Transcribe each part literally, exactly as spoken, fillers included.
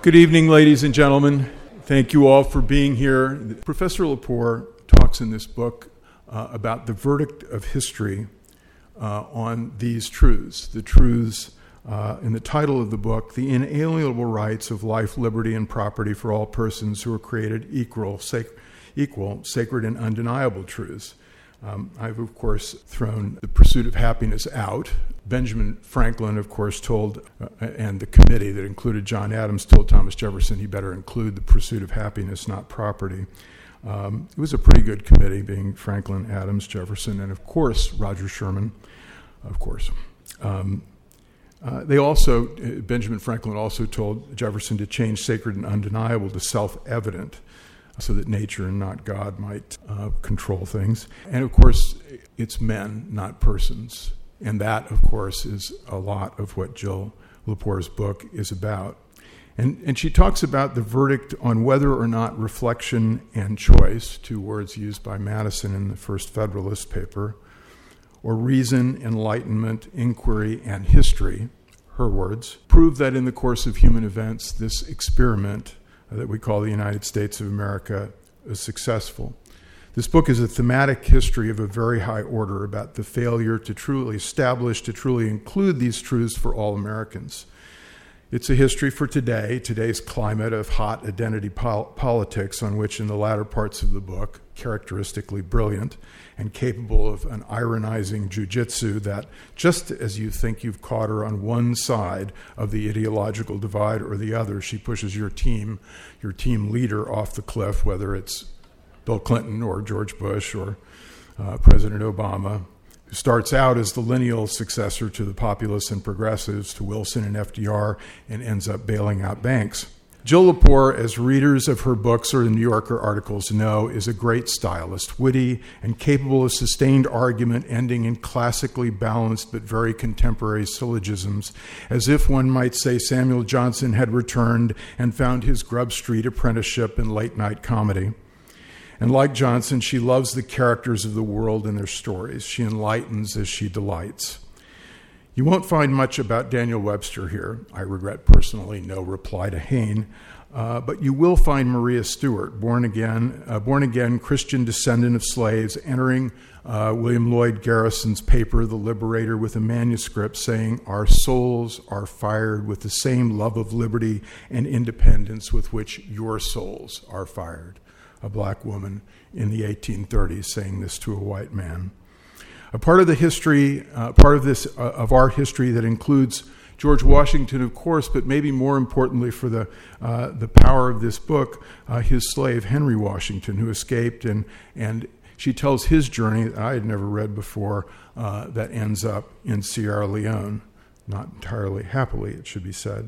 Good evening, ladies and gentlemen. Thank you all for being here. Professor Lepore talks in this book uh, about the verdict of history uh, on these truths. The truths uh, in the title of the book, the inalienable rights of life, liberty, and property for all persons who are created equal, sac- equal sacred, and undeniable truths. Um, I've, of course, thrown the pursuit of happiness out. Benjamin Franklin, of course, told, uh, and the committee that included John Adams told Thomas Jefferson he better include the pursuit of happiness, not property. Um, it was a pretty good committee, being Franklin, Adams, Jefferson, and, of course, Roger Sherman, of course. Um, uh, they also, uh, Benjamin Franklin also told Jefferson to change sacred and undeniable to self-evident, so that nature and not God might uh, control things. And, of course, it's men, not persons. And that, of course, is a lot of what Jill Lepore's book is about. And, and she talks about the verdict on whether or not reflection and choice, two words used by Madison in the First Federalist paper, or reason, enlightenment, inquiry, and history, her words, prove that in the course of human events, this experiment that we call the United States of America is successful. This book is a thematic history of a very high order about the failure to truly establish, to truly include these truths for all Americans. It's a history for today, today's climate of hot identity pol- politics, on which in the latter parts of the book, characteristically brilliant and capable of an ironizing jujitsu that, just as you think you've caught her on one side of the ideological divide or the other, she pushes your team, your team leader off the cliff, whether it's Bill Clinton or George Bush or uh, President Obama, who starts out as the lineal successor to the populists and progressives, to Wilson and F D R, and ends up bailing out banks. Jill Lepore, as readers of her books or the New Yorker articles know, is a great stylist, witty and capable of sustained argument ending in classically balanced but very contemporary syllogisms, as if one might say Samuel Johnson had returned and found his Grub Street apprenticeship in late-night comedy. And like Johnson, she loves the characters of the world and their stories. She enlightens as she delights. You won't find much about Daniel Webster here. I regret personally no reply to Hayne. Uh, but you will find Maria Stewart, born again, uh, born again Christian descendant of slaves, entering uh, William Lloyd Garrison's paper, The Liberator, with a manuscript saying, "Our souls are fired with the same love of liberty and independence with which your souls are fired." A black woman in the eighteen thirties saying this to a white man. A part of the history, uh, part of this, uh, of our history that includes George Washington, of course, but maybe more importantly for the uh, the power of this book, uh, his slave Henry Washington, who escaped, and and she tells his journey that I had never read before, uh, that ends up in Sierra Leone, not entirely happily, it should be said.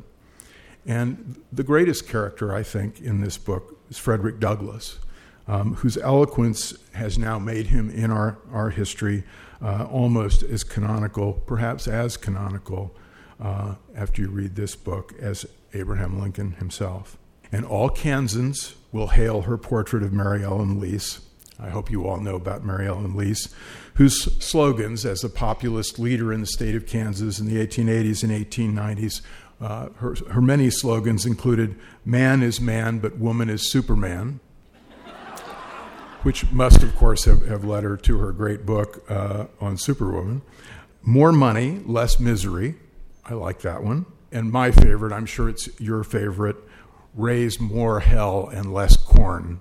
And the greatest character, I think, in this book is Frederick Douglass, um, whose eloquence has now made him in our, our history uh, almost as canonical, perhaps as canonical, uh, after you read this book, as Abraham Lincoln himself. And all Kansans will hail her portrait of Mary Ellen Lease. I hope you all know about Mary Ellen Lease, whose slogans as a populist leader in the state of Kansas in the eighteen eighties and eighteen nineties, Uh, her, her many slogans included, "Man is man, but woman is Superman," which must, of course, have, have led her to her great book uh, on Superwoman. "More money, less misery." I like that one. And my favorite, I'm sure it's your favorite, "Raise more hell and less corn."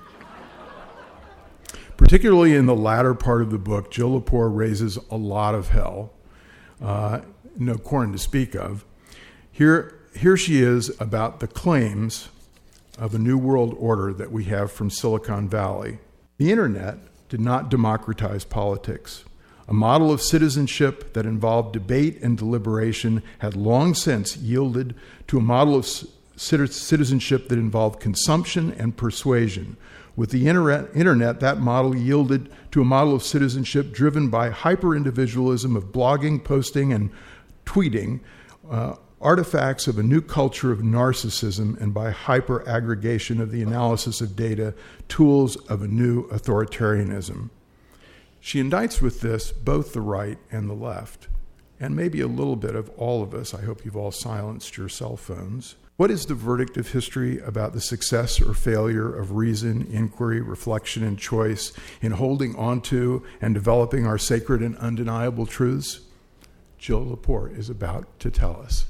Particularly in the latter part of the book, Jill Lepore raises a lot of hell, uh, no corn to speak of. Here, here she is about the claims of a new world order that we have from Silicon Valley. The internet did not democratize politics. A model of citizenship that involved debate and deliberation had long since yielded to a model of citizenship that involved consumption and persuasion. With the internet, that model yielded to a model of citizenship driven by hyper-individualism of blogging, posting, and tweeting, uh, artifacts of a new culture of narcissism, and by hyper-aggregation of the analysis of data, tools of a new authoritarianism. She indicts with this both the right and the left, and maybe a little bit of all of us. I hope you've all silenced your cell phones. What is the verdict of history about the success or failure of reason, inquiry, reflection, and choice in holding onto and developing our sacred and undeniable truths? Jill Lepore is about to tell us.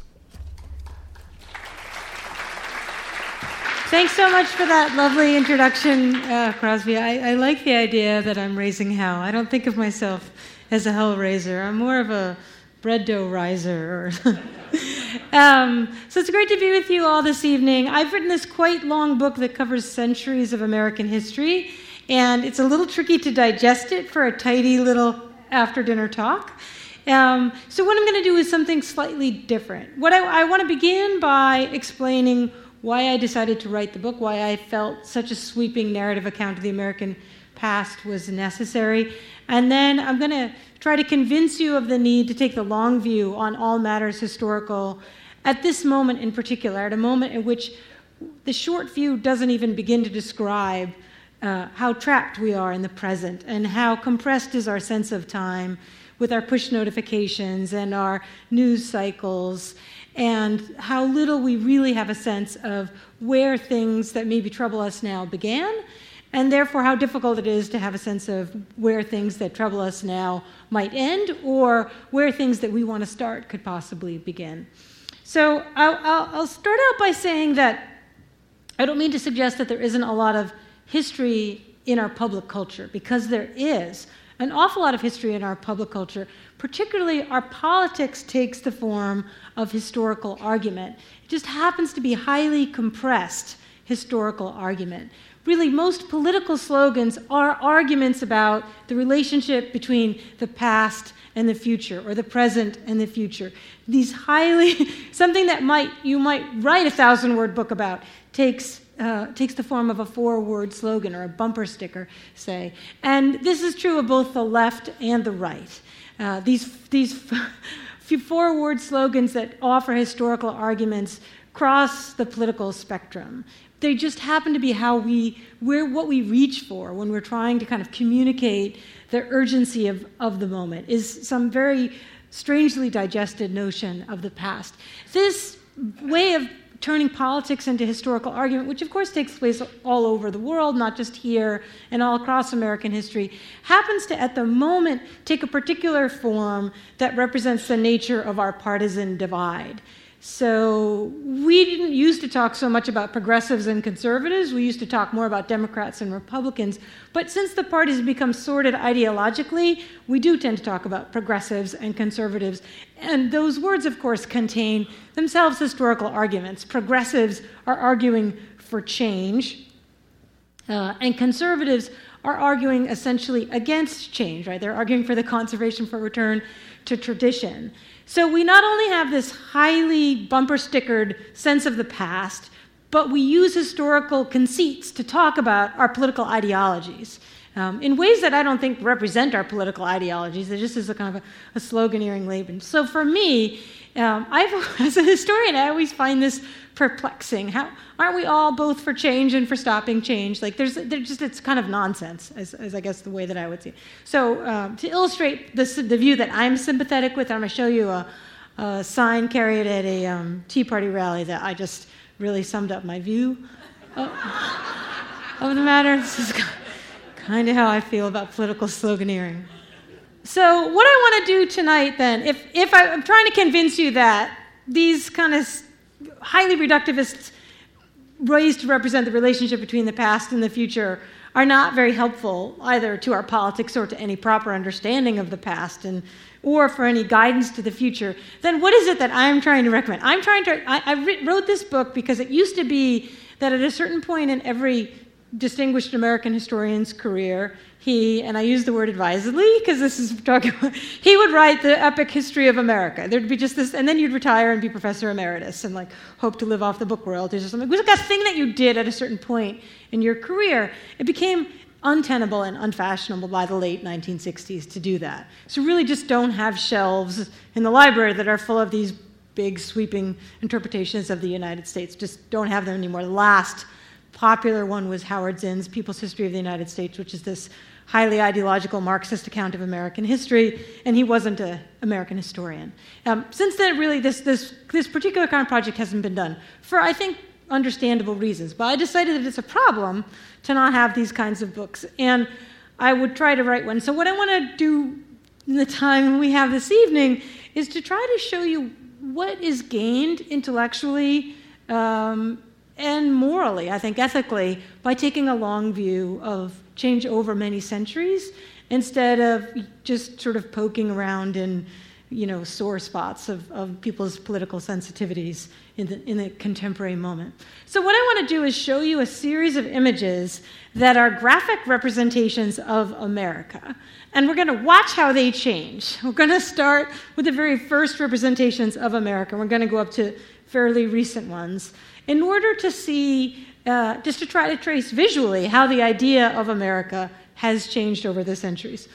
Thanks so much for that lovely introduction, uh, Crosby. I, I like the idea that I'm raising hell. I don't think of myself as a hell raiser. I'm more of a bread dough riser. Or um, so it's great to be with you all this evening. I've written this quite long book that covers centuries of American history, and it's a little tricky to digest it for a tidy little after-dinner talk. Um, so what I'm going to do is something slightly different. What I, I want to begin by explaining why I decided to write the book, why I felt such a sweeping narrative account of the American past was necessary. And then I'm going to try to convince you of the need to take the long view on all matters historical at this moment in particular, at a moment in which the short view doesn't even begin to describe uh, how trapped we are in the present and how compressed is our sense of time with our push notifications and our news cycles, and how little we really have a sense of where things that maybe trouble us now began, and therefore how difficult it is to have a sense of where things that trouble us now might end, or where things that we want to start could possibly begin. So I'll, I'll, I'll start out by saying that I don't mean to suggest that there isn't a lot of history in our public culture, because there is an awful lot of history in our public culture. Particularly, our politics takes the form of historical argument. It just happens to be highly compressed historical argument. Really, most political slogans are arguments about the relationship between the past and the future, or the present and the future. These highly, something that might you might write a thousand-word book about takes Uh, takes the form of a four-word slogan or a bumper sticker, say. And this is true of both the left and the right. Uh, these these four-word slogans that offer historical arguments cross the political spectrum. They just happen to be how we, we're what we reach for when we're trying to kind of communicate the urgency of, of the moment, is some very strangely digested notion of the past. This way of turning politics into historical argument, which of course takes place all over the world, not just here and all across American history, happens to, at the moment, take a particular form that represents the nature of our partisan divide. So we didn't used to talk so much about progressives and conservatives. We used to talk more about Democrats and Republicans. But since the parties have become sorted ideologically, we do tend to talk about progressives and conservatives. And those words, of course, contain themselves historical arguments. Progressives are arguing for change, uh, and conservatives are arguing essentially against change, right? They're arguing for the conservation, for return to tradition. So we not only have this highly bumper-stickered sense of the past, but we use historical conceits to talk about our political ideologies um, in ways that I don't think represent our political ideologies. It just is a kind of a, a sloganeering label. So for me, um, I've, as a historian, I always find this perplexing. How aren't we all both for change and for stopping change? Like there's, there's just it's kind of nonsense, as, as I guess the way that I would see it. So um, to illustrate this, the view that I'm sympathetic with, I'm going to show you a, a sign carried at a um, Tea Party rally that I just really summed up my view of, of the matter. This is kind of how I feel about political sloganeering. So what I want to do tonight, then, if if I, I'm trying to convince you that these kind of highly reductivist ways to represent the relationship between the past and the future are not very helpful either to our politics or to any proper understanding of the past, and or for any guidance to the future, then what is it that I'm trying to recommend? I'm trying to. I, I wrote this book because it used to be that at a certain point in every distinguished American historian's career, he, and I use the word advisedly because this is talking about, he would write the epic history of America. There'd be just this, and then you'd retire and be professor emeritus and like hope to live off the book royalties or something. It was like a thing that you did at a certain point in your career. It became untenable and unfashionable by the late nineteen sixties to do that. So really just don't have shelves in the library that are full of these big sweeping interpretations of the United States. Just don't have them anymore. The last popular one was Howard Zinn's People's History of the United States, which is this highly ideological Marxist account of American history, and he wasn't an American historian. Um, since then, really, this, this, this particular kind of project hasn't been done for, I think, understandable reasons. But I decided that it's a problem to not have these kinds of books, and I would try to write one. So what I want to do in the time we have this evening is to try to show you what is gained intellectually um, and morally, I think ethically, by taking a long view of change over many centuries instead of just sort of poking around in, you know, sore spots of, of people's political sensitivities in the, in the contemporary moment. So what I want to do is show you a series of images that are graphic representations of America. And we're going to watch how they change. We're going to start with the very first representations of America. We're going to go up to fairly recent ones in order to see, uh, just to try to trace visually how the idea of America has changed over the centuries.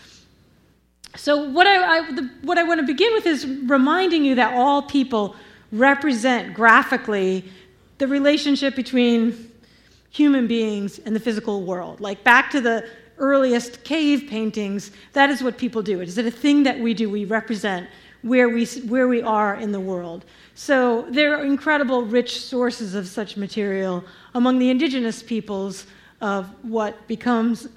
So what I, I, the, what I want to begin with is reminding you that all people represent graphically the relationship between human beings and the physical world. Like back to the earliest cave paintings, that is what people do. It is a thing that we do. We represent where we, where we are in the world. So there are incredible rich sources of such material among the indigenous peoples of what becomes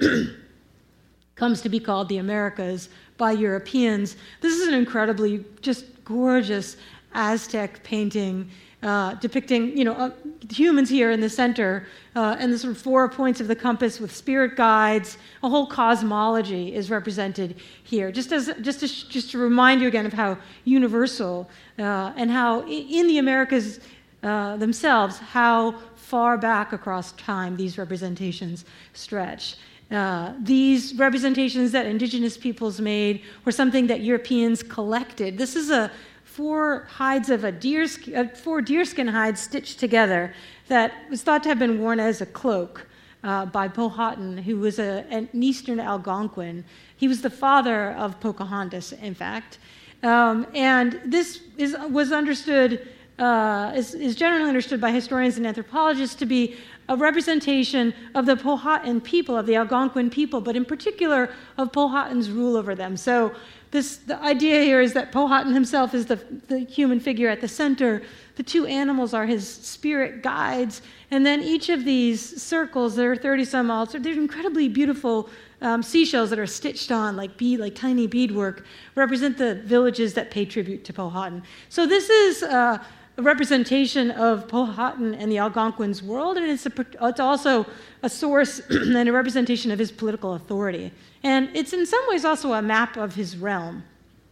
comes to be called the Americas by Europeans. This is an incredibly just gorgeous Aztec painting uh, depicting, you know, uh, humans here in the center, uh, and the sort of four points of the compass with spirit guides. A whole cosmology is represented here, just as just to just to remind you again of how universal uh, and how in the Americas uh, themselves, how far back across time these representations stretch. Uh, these representations that indigenous peoples made were something that Europeans collected. This is a four hides of a deer, uh, four deerskin hides stitched together that was thought to have been worn as a cloak uh, by Powhatan, who was a, an Eastern Algonquin. He was the father of Pocahontas, in fact. Um, and this is, was understood, uh, is, is generally understood by historians and anthropologists to be a representation of the Powhatan people, of the Algonquin people, but in particular of Powhatan's rule over them. So this, the idea here is that Powhatan himself is the, the human figure at the center. The two animals are his spirit guides. And then each of these circles, there are thirty-some altar, they're incredibly beautiful um, seashells that are stitched on like bead, like tiny beadwork, represent the villages that pay tribute to Powhatan. So this is uh, a representation of Powhatan and the Algonquins' world, and it's, a, it's also a source and a representation of his political authority. And it's in some ways also a map of his realm.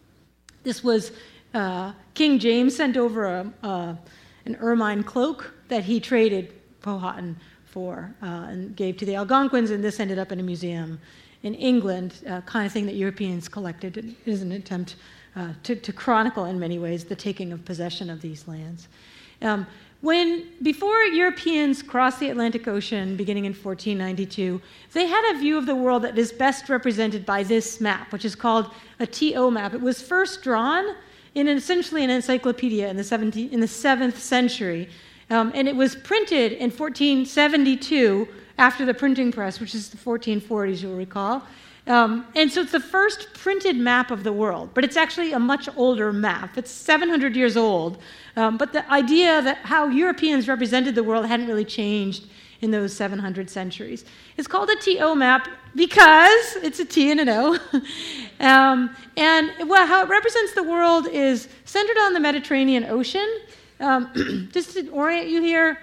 This was uh, King James sent over a, uh, an ermine cloak that he traded Powhatan for uh, and gave to the Algonquins, and this ended up in a museum in England, uh, kind of thing that Europeans collected. It is an attempt uh, to, to chronicle in many ways the taking of possession of these lands. Um, When, before Europeans crossed the Atlantic Ocean, beginning in fourteen ninety-two, they had a view of the world that is best represented by this map, which is called a T O map. It was first drawn in an, essentially an encyclopedia in the, seventeenth, in the seventh century, um, and it was printed in fourteen seventy-two after the printing press, which is the fourteen forties, you'll recall. Um, and so it's the first printed map of the world, but it's actually a much older map. It's seven hundred years old, um, but the idea that how Europeans represented the world hadn't really changed in those seven hundred centuries. It's called a T O map because it's a T and an O. um, and well, how it represents the world is centered on the Mediterranean Ocean. Um, just to orient you here,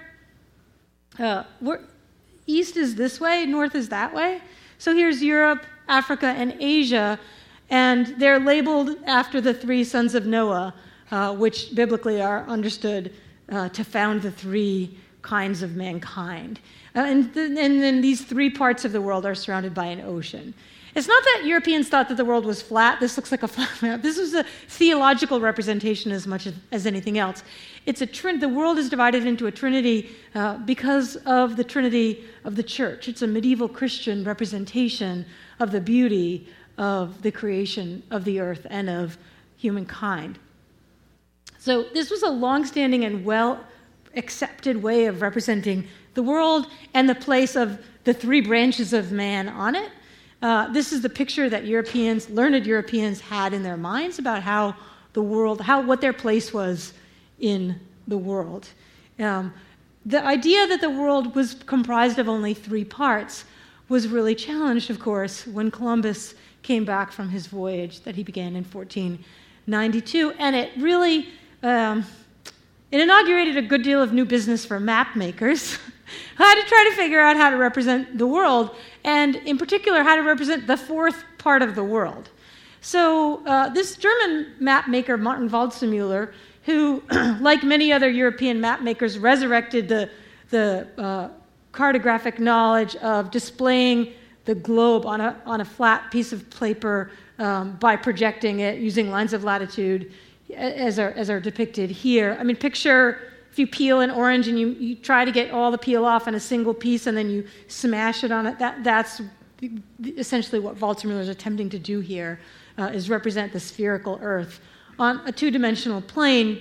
uh, we're, east is this way, north is that way. So here's Europe, Africa, and Asia, and they're labeled after the three sons of Noah, uh, which biblically are understood uh, to found the three kinds of mankind. Uh, and, th- and then these three parts of the world are surrounded by an ocean. It's not that Europeans thought that the world was flat. This looks like a flat map. This was a theological representation as much as, as anything else. It's a trin- the world is divided into a trinity uh, because of the trinity of the church. It's a medieval Christian representation of the beauty of the creation of the earth and of humankind. So this was a long-standing and well accepted way of representing the world and the place of the three branches of man on it. Uh, this is the picture that Europeans, learned Europeans, had in their minds about how the world, how what their place was in the world. Um, the idea that the world was comprised of only three parts was really challenged, of course, when Columbus came back from his voyage that he began in fourteen ninety-two, and it really um, it inaugurated a good deal of new business for map makers who had to try to figure out how to represent the world, and in particular, how to represent the fourth part of the world. So uh, this German map maker, Martin Waldseemüller, who, like many other European map makers, resurrected the, the uh, cartographic knowledge of displaying the globe on a, on a flat piece of paper um, by projecting it using lines of latitude, as are, as are depicted here. I mean, picture if you peel an orange and you, you try to get all the peel off in a single piece and then you smash it on it. That, that's essentially what Waldseemüller is attempting to do here, uh, is represent the spherical Earth on a two-dimensional plane.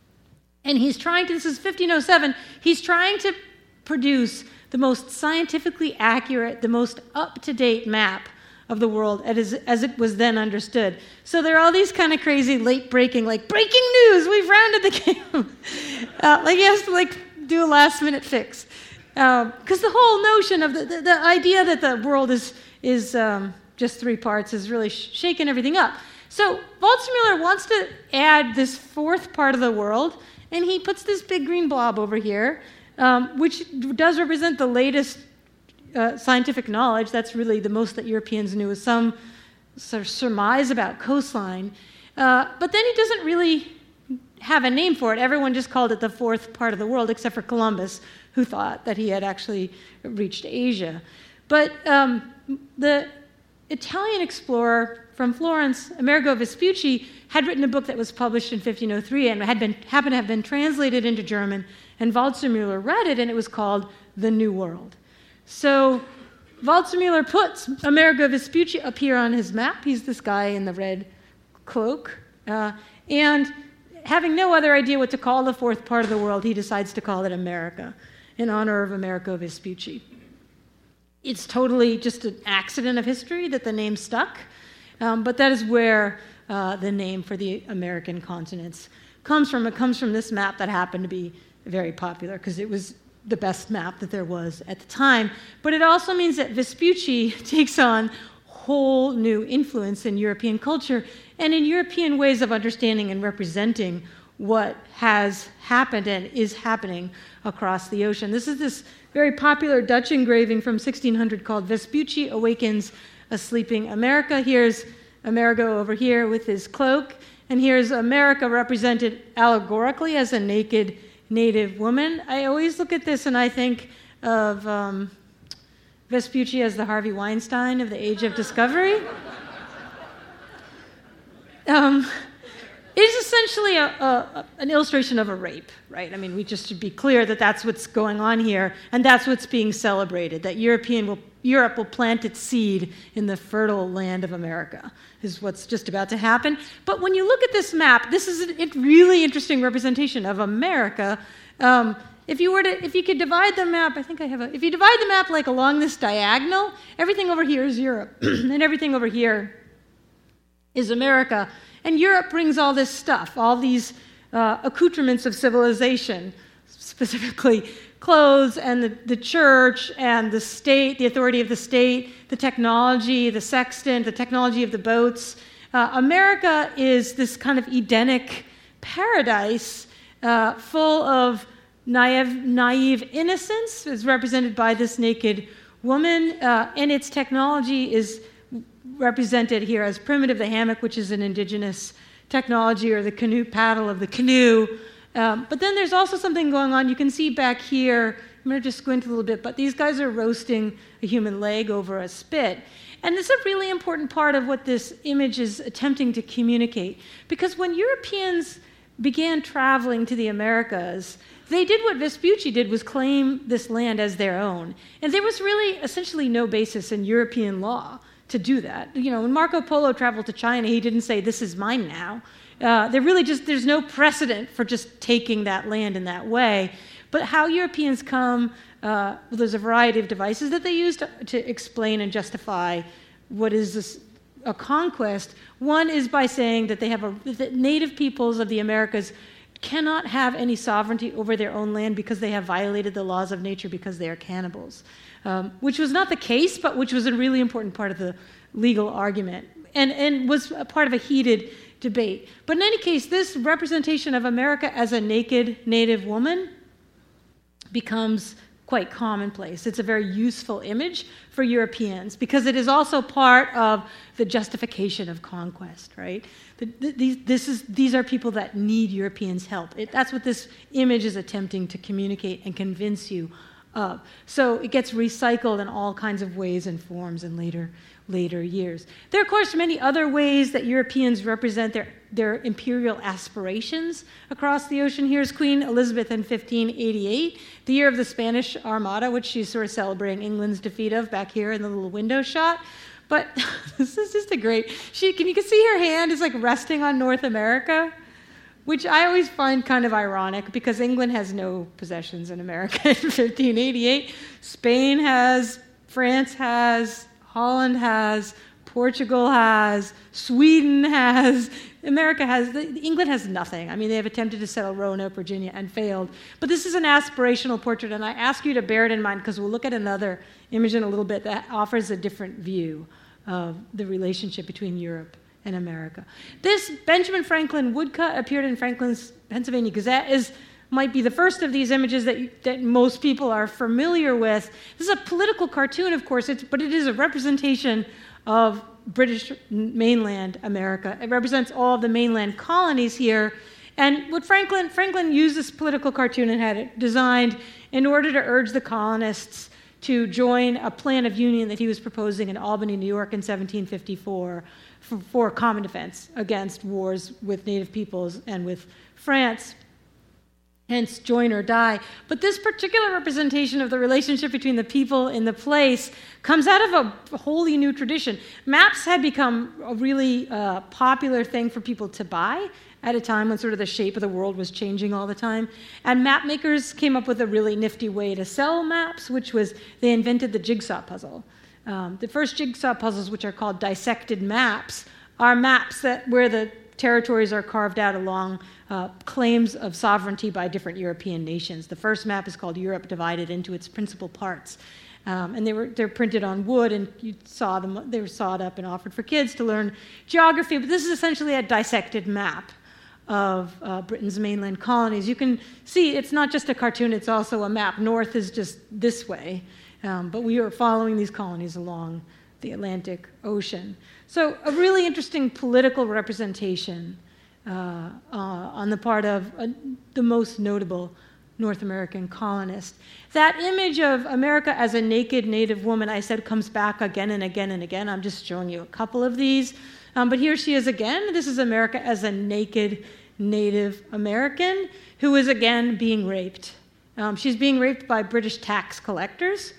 And he's trying to, this is fifteen oh seven, he's trying to produce the most scientifically accurate, the most up-to-date map of the world as, as it was then understood. So there are all these kind of crazy late-breaking, like, breaking news, we've rounded the game. uh, like he has to like do a last-minute fix. Because uh, the whole notion of the, the, the idea that the world is, is um, just three parts has really sh- shaken everything up. So Waldseemüller wants to add this fourth part of the world, and he puts this big green blob over here, um, which does represent the latest uh, scientific knowledge. That's really the most that Europeans knew, is some sort of surmise about coastline. Uh, but then he doesn't really have a name for it. Everyone just called it the fourth part of the world, except for Columbus, who thought that he had actually reached Asia. But um, the Italian explorer from Florence, Amerigo Vespucci, had written a book that was published in fifteen oh three and had been happened to have been translated into German, and Waldseemüller read it, and it was called The New World. So Waldseemüller puts Amerigo Vespucci up here on his map. He's this guy in the red cloak. Uh, and having no other idea what to call the fourth part of the world, he decides to call it America, in honor of Amerigo Vespucci. It's totally just an accident of history that the name stuck, um, but that is where uh, the name for the American continents comes from. It comes from this map that happened to be very popular because it was the best map that there was at the time. But it also means that Vespucci takes on whole new influence in European culture and in European ways of understanding and representing what has happened and is happening across the ocean. This is this very popular Dutch engraving from sixteen hundred called Vespucci Awakens a Sleeping America. Here's Amerigo over here with his cloak, and here's America represented allegorically as a naked native woman. I always look at this and I think of um, Vespucci as the Harvey Weinstein of the Age of Discovery. um, It is essentially a, a, an illustration of a rape, right? I mean, we just should be clear that that's what's going on here, and that's what's being celebrated, that European will, Europe will plant its seed in the fertile land of America, is what's just about to happen. But when you look at this map, this is a really interesting representation of America. Um, if you were to, if you could divide the map, I think I have a, if you divide the map like along this diagonal, everything over here is Europe, and everything over here is America. And Europe brings all this stuff, all these uh, accoutrements of civilization, specifically clothes and the, the church and the state, the authority of the state, the technology, the sextant, the technology of the boats. Uh, America is this kind of Edenic paradise uh, full of naive, naive innocence, as represented by this naked woman, uh, and its technology is represented here as primitive, the hammock, which is an indigenous technology, or the canoe paddle of the canoe. Um, but then there's also something going on. You can see back here, I'm going to just squint a little bit, but these guys are roasting a human leg over a spit. And this is a really important part of what this image is attempting to communicate. Because when Europeans began traveling to the Americas, they did what Vespucci did, was claim this land as their own. And there was really essentially no basis in European law to do that. You know, when Marco Polo traveled to China, he didn't say, this is mine now. Uh, there really just, there's no precedent for just taking that land in that way. But how Europeans come, uh, well, there's a variety of devices that they use to, to explain and justify what is this, a conquest. One is by saying that they have a, that native peoples of the Americas cannot have any sovereignty over their own land because they have violated the laws of nature because they are cannibals, um, which was not the case, but which was a really important part of the legal argument, and, and was a part of a heated debate. But in any case, this representation of America as a naked native woman becomes quite commonplace. It's a very useful image for Europeans because it is also part of the justification of conquest, right? The, the, these, this is, these are people that need Europeans' help. It, that's what this image is attempting to communicate and convince you of. So it gets recycled in all kinds of ways and forms in later later years. There are, of course, many other ways that Europeans represent their, their imperial aspirations across the ocean. Here's Queen Elizabeth in fifteen eighty-eight, the year of the Spanish Armada, which she's sort of celebrating England's defeat of back here in the little window shot. But this is just a great, she, can you can see her hand is like resting on North America, which I always find kind of ironic because England has no possessions in America in fifteen eighty-eight. Spain has, France has, Holland has, Portugal has, Sweden has, America has, England has nothing. I mean, they have attempted to settle Roanoke, Virginia, and failed. But this is an aspirational portrait, and I ask you to bear it in mind because we'll look at another image in a little bit that offers a different view of the relationship between Europe and America. This Benjamin Franklin woodcut appeared in Franklin's Pennsylvania Gazette is might be the first of these images that, you, that most people are familiar with. This is a political cartoon, of course, it's, but it is a representation of British mainland America. It represents all of the mainland colonies here. And what Franklin, Franklin used this political cartoon and had it designed in order to urge the colonists to join a plan of union that he was proposing in Albany, New York in seventeen fifty-four for, for common defense against wars with native peoples and with France. Hence, join or die. But this particular representation of the relationship between the people and the place comes out of a wholly new tradition. Maps had become a really uh, popular thing for people to buy at a time when sort of the shape of the world was changing all the time. And map makers came up with a really nifty way to sell maps, which was they invented the jigsaw puzzle. Um, the first jigsaw puzzles, which are called dissected maps, are maps that where the territories are carved out along uh, claims of sovereignty by different European nations. The first map is called Europe Divided into its principal parts. Um, and they were they're printed on wood, and you saw them, they were sawed up and offered for kids to learn geography. But this is essentially a dissected map of uh, Britain's mainland colonies. You can see it's not just a cartoon, it's also a map. North is just this way, um, but we are following these colonies along the Atlantic Ocean. So a really interesting political representation uh, uh, on the part of uh, the most notable North American colonist. That image of America as a naked native woman, I said, comes back again and again and again. I'm just showing you a couple of these. Um, but here she is again. This is America as a naked Native American who is again being raped. Um, she's being raped by British tax collectors.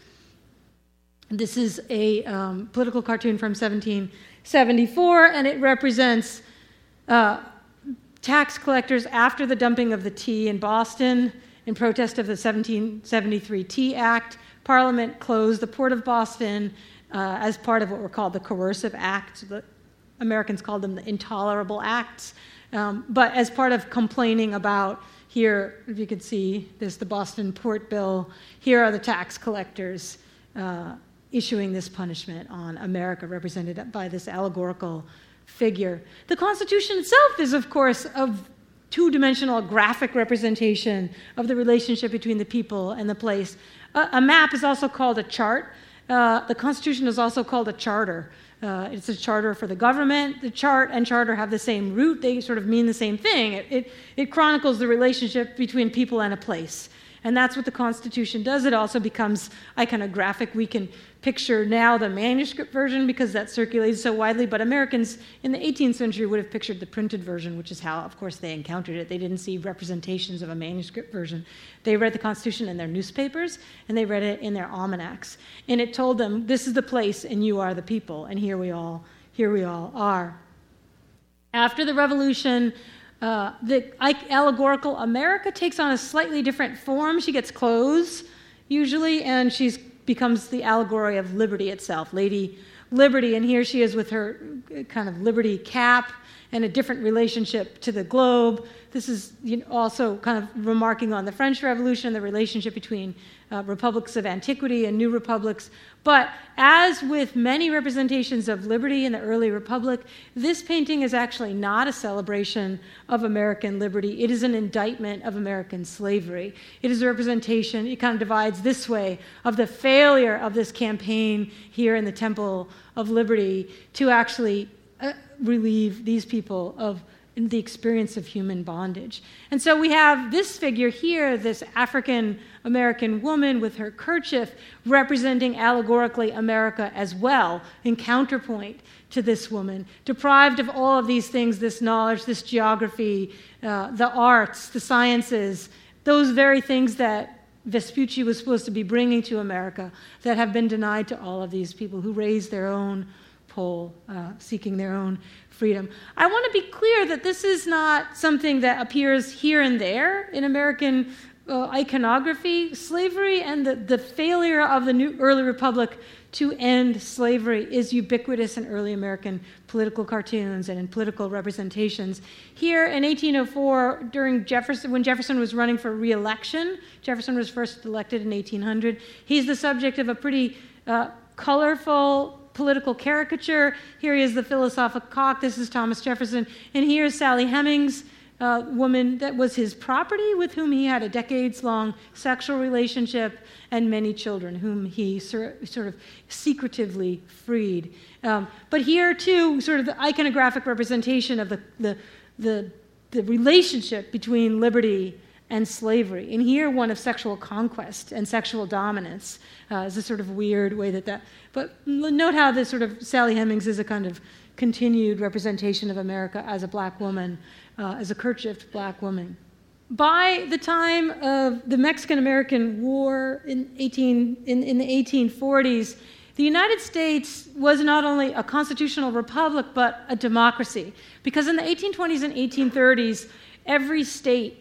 This is a um, political cartoon from seventeen seventy-four, and it represents uh, tax collectors after the dumping of the tea in Boston in protest of the seventeen seventy-three Tea Act. Parliament closed the port of Boston uh, as part of what were called the coercive acts. The Americans called them the intolerable acts. Um, but as part of complaining about, here, if you could see, there's the Boston Port Bill. Here are the tax collectors uh, issuing this punishment on America, represented by this allegorical figure. The Constitution itself is, of course, a two-dimensional graphic representation of the relationship between the people and the place. A, a map is also called a chart. Uh, the Constitution is also called a charter. Uh, it's a charter for the government. The chart and charter have the same root. They sort of mean the same thing. It, it, it chronicles the relationship between people and a place. And that's what the Constitution does. It also becomes iconographic. We can picture now the manuscript version because that circulates so widely, but Americans in the eighteenth century would have pictured the printed version, which is how, of course, they encountered it. They didn't see representations of a manuscript version. They read the Constitution in their newspapers, and they read it in their almanacs. And it told them, this is the place, and you are the people, and here we all, here we all are. After the Revolution, Uh, the allegorical America takes on a slightly different form. She gets clothes, usually, and she becomes the allegory of liberty itself, Lady Liberty. And here she is with her kind of liberty cap and a different relationship to the globe. This is you know, also kind of remarking on the French Revolution, the relationship between uh, republics of antiquity and new republics. But as with many representations of liberty in the early republic, this painting is actually not a celebration of American liberty. It is an indictment of American slavery. It is a representation, it kind of divides this way, of the failure of this campaign here in the Temple of Liberty to actually uh, relieve these people of the experience of human bondage. And so we have this figure here, this African-American woman with her kerchief, representing allegorically America as well, in counterpoint to this woman, deprived of all of these things, this knowledge, this geography, uh, the arts, the sciences, those very things that Vespucci was supposed to be bringing to America that have been denied to all of these people who raise their own pole, uh, seeking their own freedom. I want to be clear that this is not something that appears here and there in American uh, iconography. Slavery and the, the failure of the new early republic to end slavery is ubiquitous in early American political cartoons and in political representations. Here in eighteen oh four, during Jefferson, when Jefferson was running for re-election, Jefferson was first elected in eighteen hundred, he's the subject of a pretty uh, colorful political caricature. Here he is, the philosophic cock. This is Thomas Jefferson. And here's Sally Hemings, a woman that was his property, with whom he had a decades-long sexual relationship and many children, whom he sur- sort of secretively freed. Um, but here, too, sort of the iconographic representation of the, the, the, the relationship between liberty and slavery. And here, one of sexual conquest and sexual dominance uh, is a sort of weird way that that... But note how this sort of Sally Hemings is a kind of continued representation of America as a black woman, uh, as a kerchiefed black woman. By the time of the Mexican-American War in, eighteen, in, in the eighteen forties, the United States was not only a constitutional republic, but a democracy. Because in the eighteen twenties and eighteen thirties, every state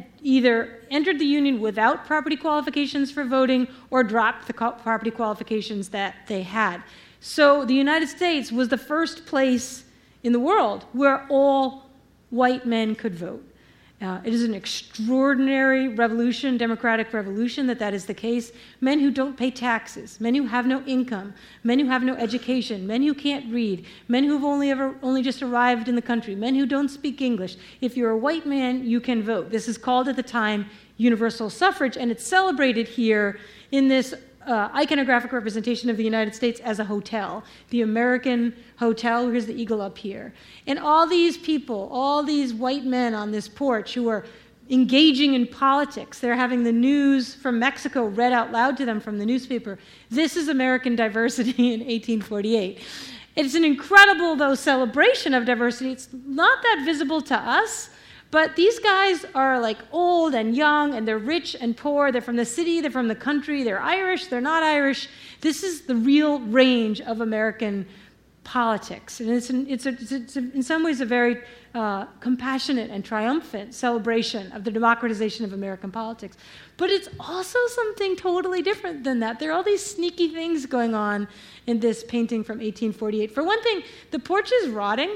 either entered the Union without property qualifications for voting or dropped the property qualifications that they had. So the United States was the first place in the world where all white men could vote. Uh, it is an extraordinary revolution, democratic revolution, that that is the case. Men who don't pay taxes, men who have no income, men who have no education, men who can't read, men who've only ever only just arrived in the country, men who don't speak English. If you're a white man, you can vote. This is called at the time universal suffrage, and it's celebrated here in this Uh, iconographic representation of the United States as a hotel, the American hotel. Here's the eagle up here. And all these people, all these white men on this porch who are engaging in politics, they're having the news from Mexico read out loud to them from the newspaper. This is American diversity in eighteen forty-eight. It's an incredible, though, celebration of diversity. It's not that visible to us, but these guys are like old and young, and they're rich and poor. They're from the city, they're from the country, they're Irish, they're not Irish. This is the real range of American politics. And it's, an, it's, a, it's a, in some ways a very uh, compassionate and triumphant celebration of the democratization of American politics. But it's also something totally different than that. There are all these sneaky things going on in this painting from eighteen forty-eight. For one thing, the porch is rotting.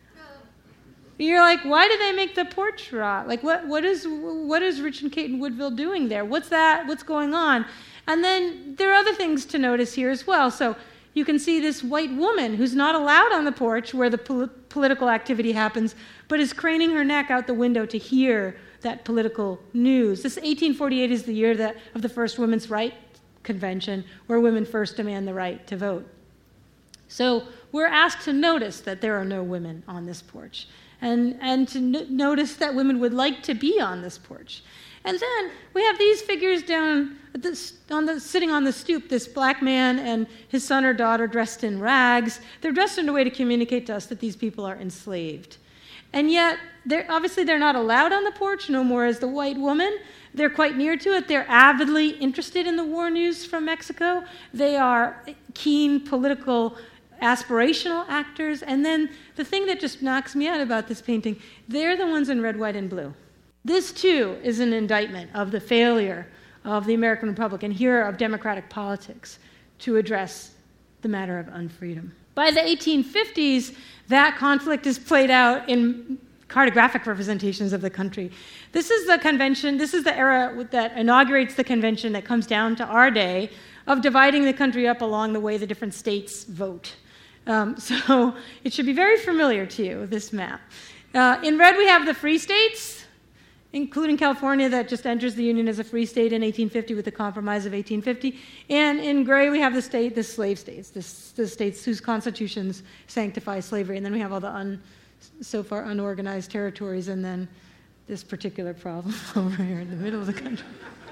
You're like, why did they make the porch rot? Like, what, what is what is Rich and Kate in Woodville doing there? What's that? What's going on? And then there are other things to notice here as well. So you can see this white woman who's not allowed on the porch where the pol- political activity happens, but is craning her neck out the window to hear that political news. This eighteen forty-eight is the year that, of the first Women's Rights Convention, where women first demand the right to vote. So we're asked to notice that there are no women on this porch. And, and to n- notice that women would like to be on this porch. And then we have these figures down at this, on the, sitting on the stoop, this black man and his son or daughter dressed in rags. They're dressed in a way to communicate to us that these people are enslaved. And yet, they're, obviously they're not allowed on the porch, no more is the white woman. They're quite near to it. They're avidly interested in the war news from Mexico. They are keen political aspirational actors, and then the thing that just knocks me out about this painting, they're the ones in red, white, and blue. This, too, is an indictment of the failure of the American Republic, and here of democratic politics, to address the matter of unfreedom. By the eighteen fifties, that conflict is played out in cartographic representations of the country. This is the convention, this is the era that inaugurates the convention that comes down to our day of dividing the country up along the way the different states vote. Um, so it should be very familiar to you, this map. Uh, in red, we have the free states, including California, that just enters the Union as a free state in eighteen fifty with the Compromise of eighteen fifty. And in gray, we have the state, the slave states, the, the states whose constitutions sanctify slavery. And then we have all the un, so far unorganized territories, and then this particular problem over here in the middle of the country.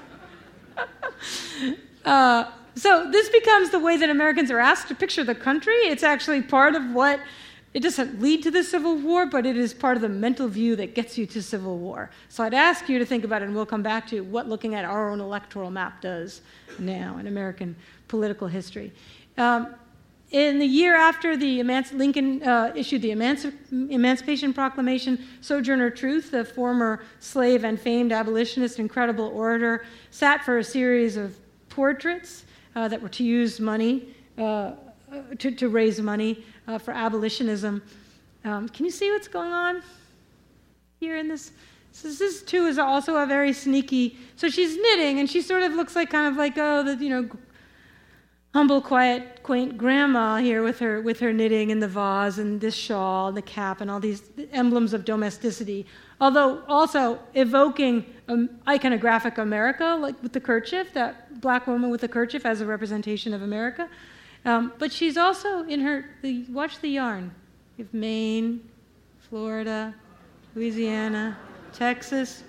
uh, so this becomes the way that Americans are asked to picture the country. It's actually part of what, it doesn't lead to the Civil War, but it is part of the mental view that gets you to civil war. So I'd ask you to think about it, and we'll come back to what looking at our own electoral map does now in American political history. Um, in the year after the Emanci- Lincoln uh, issued the Emanci- Emancipation Proclamation, Sojourner Truth, the former slave and famed abolitionist and credible orator, sat for a series of portraits uh, that were to use money, uh, to, to raise money uh, for abolitionism. Um, can you see what's going on here in this? So this too is also a very sneaky. So she's knitting, and she sort of looks like kind of like oh the you know humble, quiet, quaint grandma here with her with her knitting and the vase and this shawl and the cap and all these emblems of domesticity. Although also evoking um, iconographic America, like with the kerchief, that black woman with the kerchief as a representation of America. Um, but she's also in her, the, watch the yarn. You have Maine, Florida, Louisiana, Texas.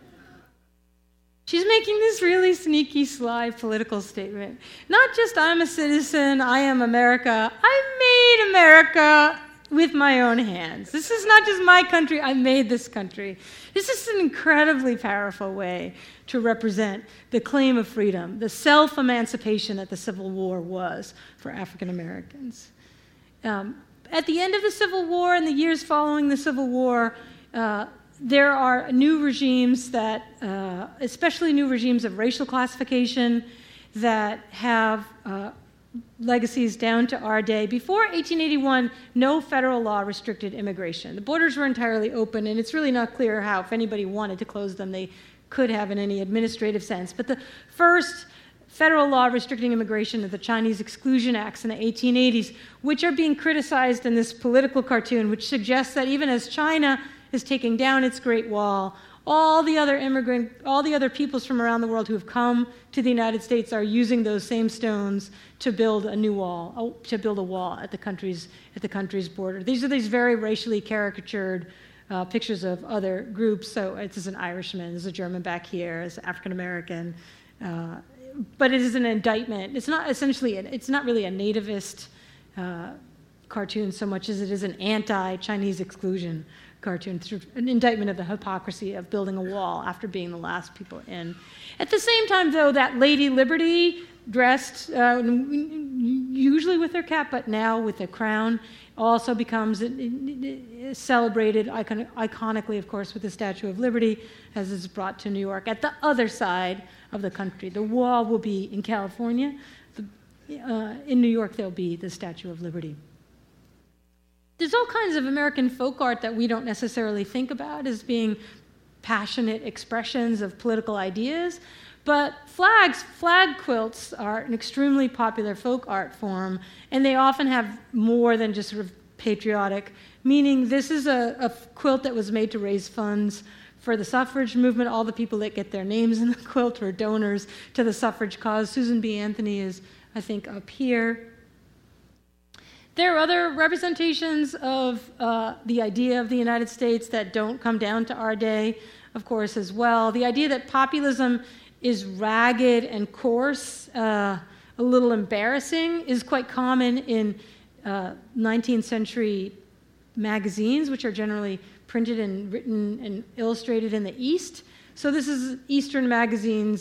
She's making this really sneaky, sly political statement. Not just I'm a citizen, I am America. I made America with my own hands. This is not just my country, I made this country. This is an incredibly powerful way to represent the claim of freedom, the self-emancipation that the Civil War was for African Americans. Um, at the end of the Civil War and the years following the Civil War, uh, there are new regimes that, uh, especially new regimes of racial classification that have uh, legacies down to our day. Before eighteen eighty-one, no federal law restricted immigration. The borders were entirely open, and it's really not clear how, if anybody wanted to close them, they could have in any administrative sense. But the first federal law restricting immigration are the Chinese Exclusion Acts in the eighteen eighties, which are being criticized in this political cartoon, which suggests that even as China is taking down its Great Wall, all the other immigrant, all the other peoples from around the world who have come to the United States are using those same stones to build a new wall, to build a wall at the country's at the country's border. These are these very racially caricatured uh, pictures of other groups. So this is an Irishman, there's a German back here, there's an African American, uh, but it is an indictment. It's not essentially, an, it's not really a nativist uh, cartoon so much as it is an anti-Chinese exclusion cartoon, an indictment of the hypocrisy of building a wall after being the last people in. At the same time, though, that Lady Liberty, dressed uh, usually with her cap, but now with a crown, also becomes celebrated icon- iconically, of course, with the Statue of Liberty, as is brought to New York. At the other side of the country, the wall will be in California. The, uh, in New York, there'll be the Statue of Liberty. There's all kinds of American folk art that we don't necessarily think about as being passionate expressions of political ideas, but flags, flag quilts are an extremely popular folk art form, and they often have more than just sort of patriotic meaning. This is a, a quilt that was made to raise funds for the suffrage movement. All the people that get their names in the quilt were donors to the suffrage cause. Susan B. Anthony is, I think, up here. There are other representations of uh, the idea of the United States that don't come down to our day, of course, as well. The idea that populism is ragged and coarse, uh, a little embarrassing, is quite common in uh, nineteenth century magazines, which are generally printed and written and illustrated in the East. So this is Eastern magazines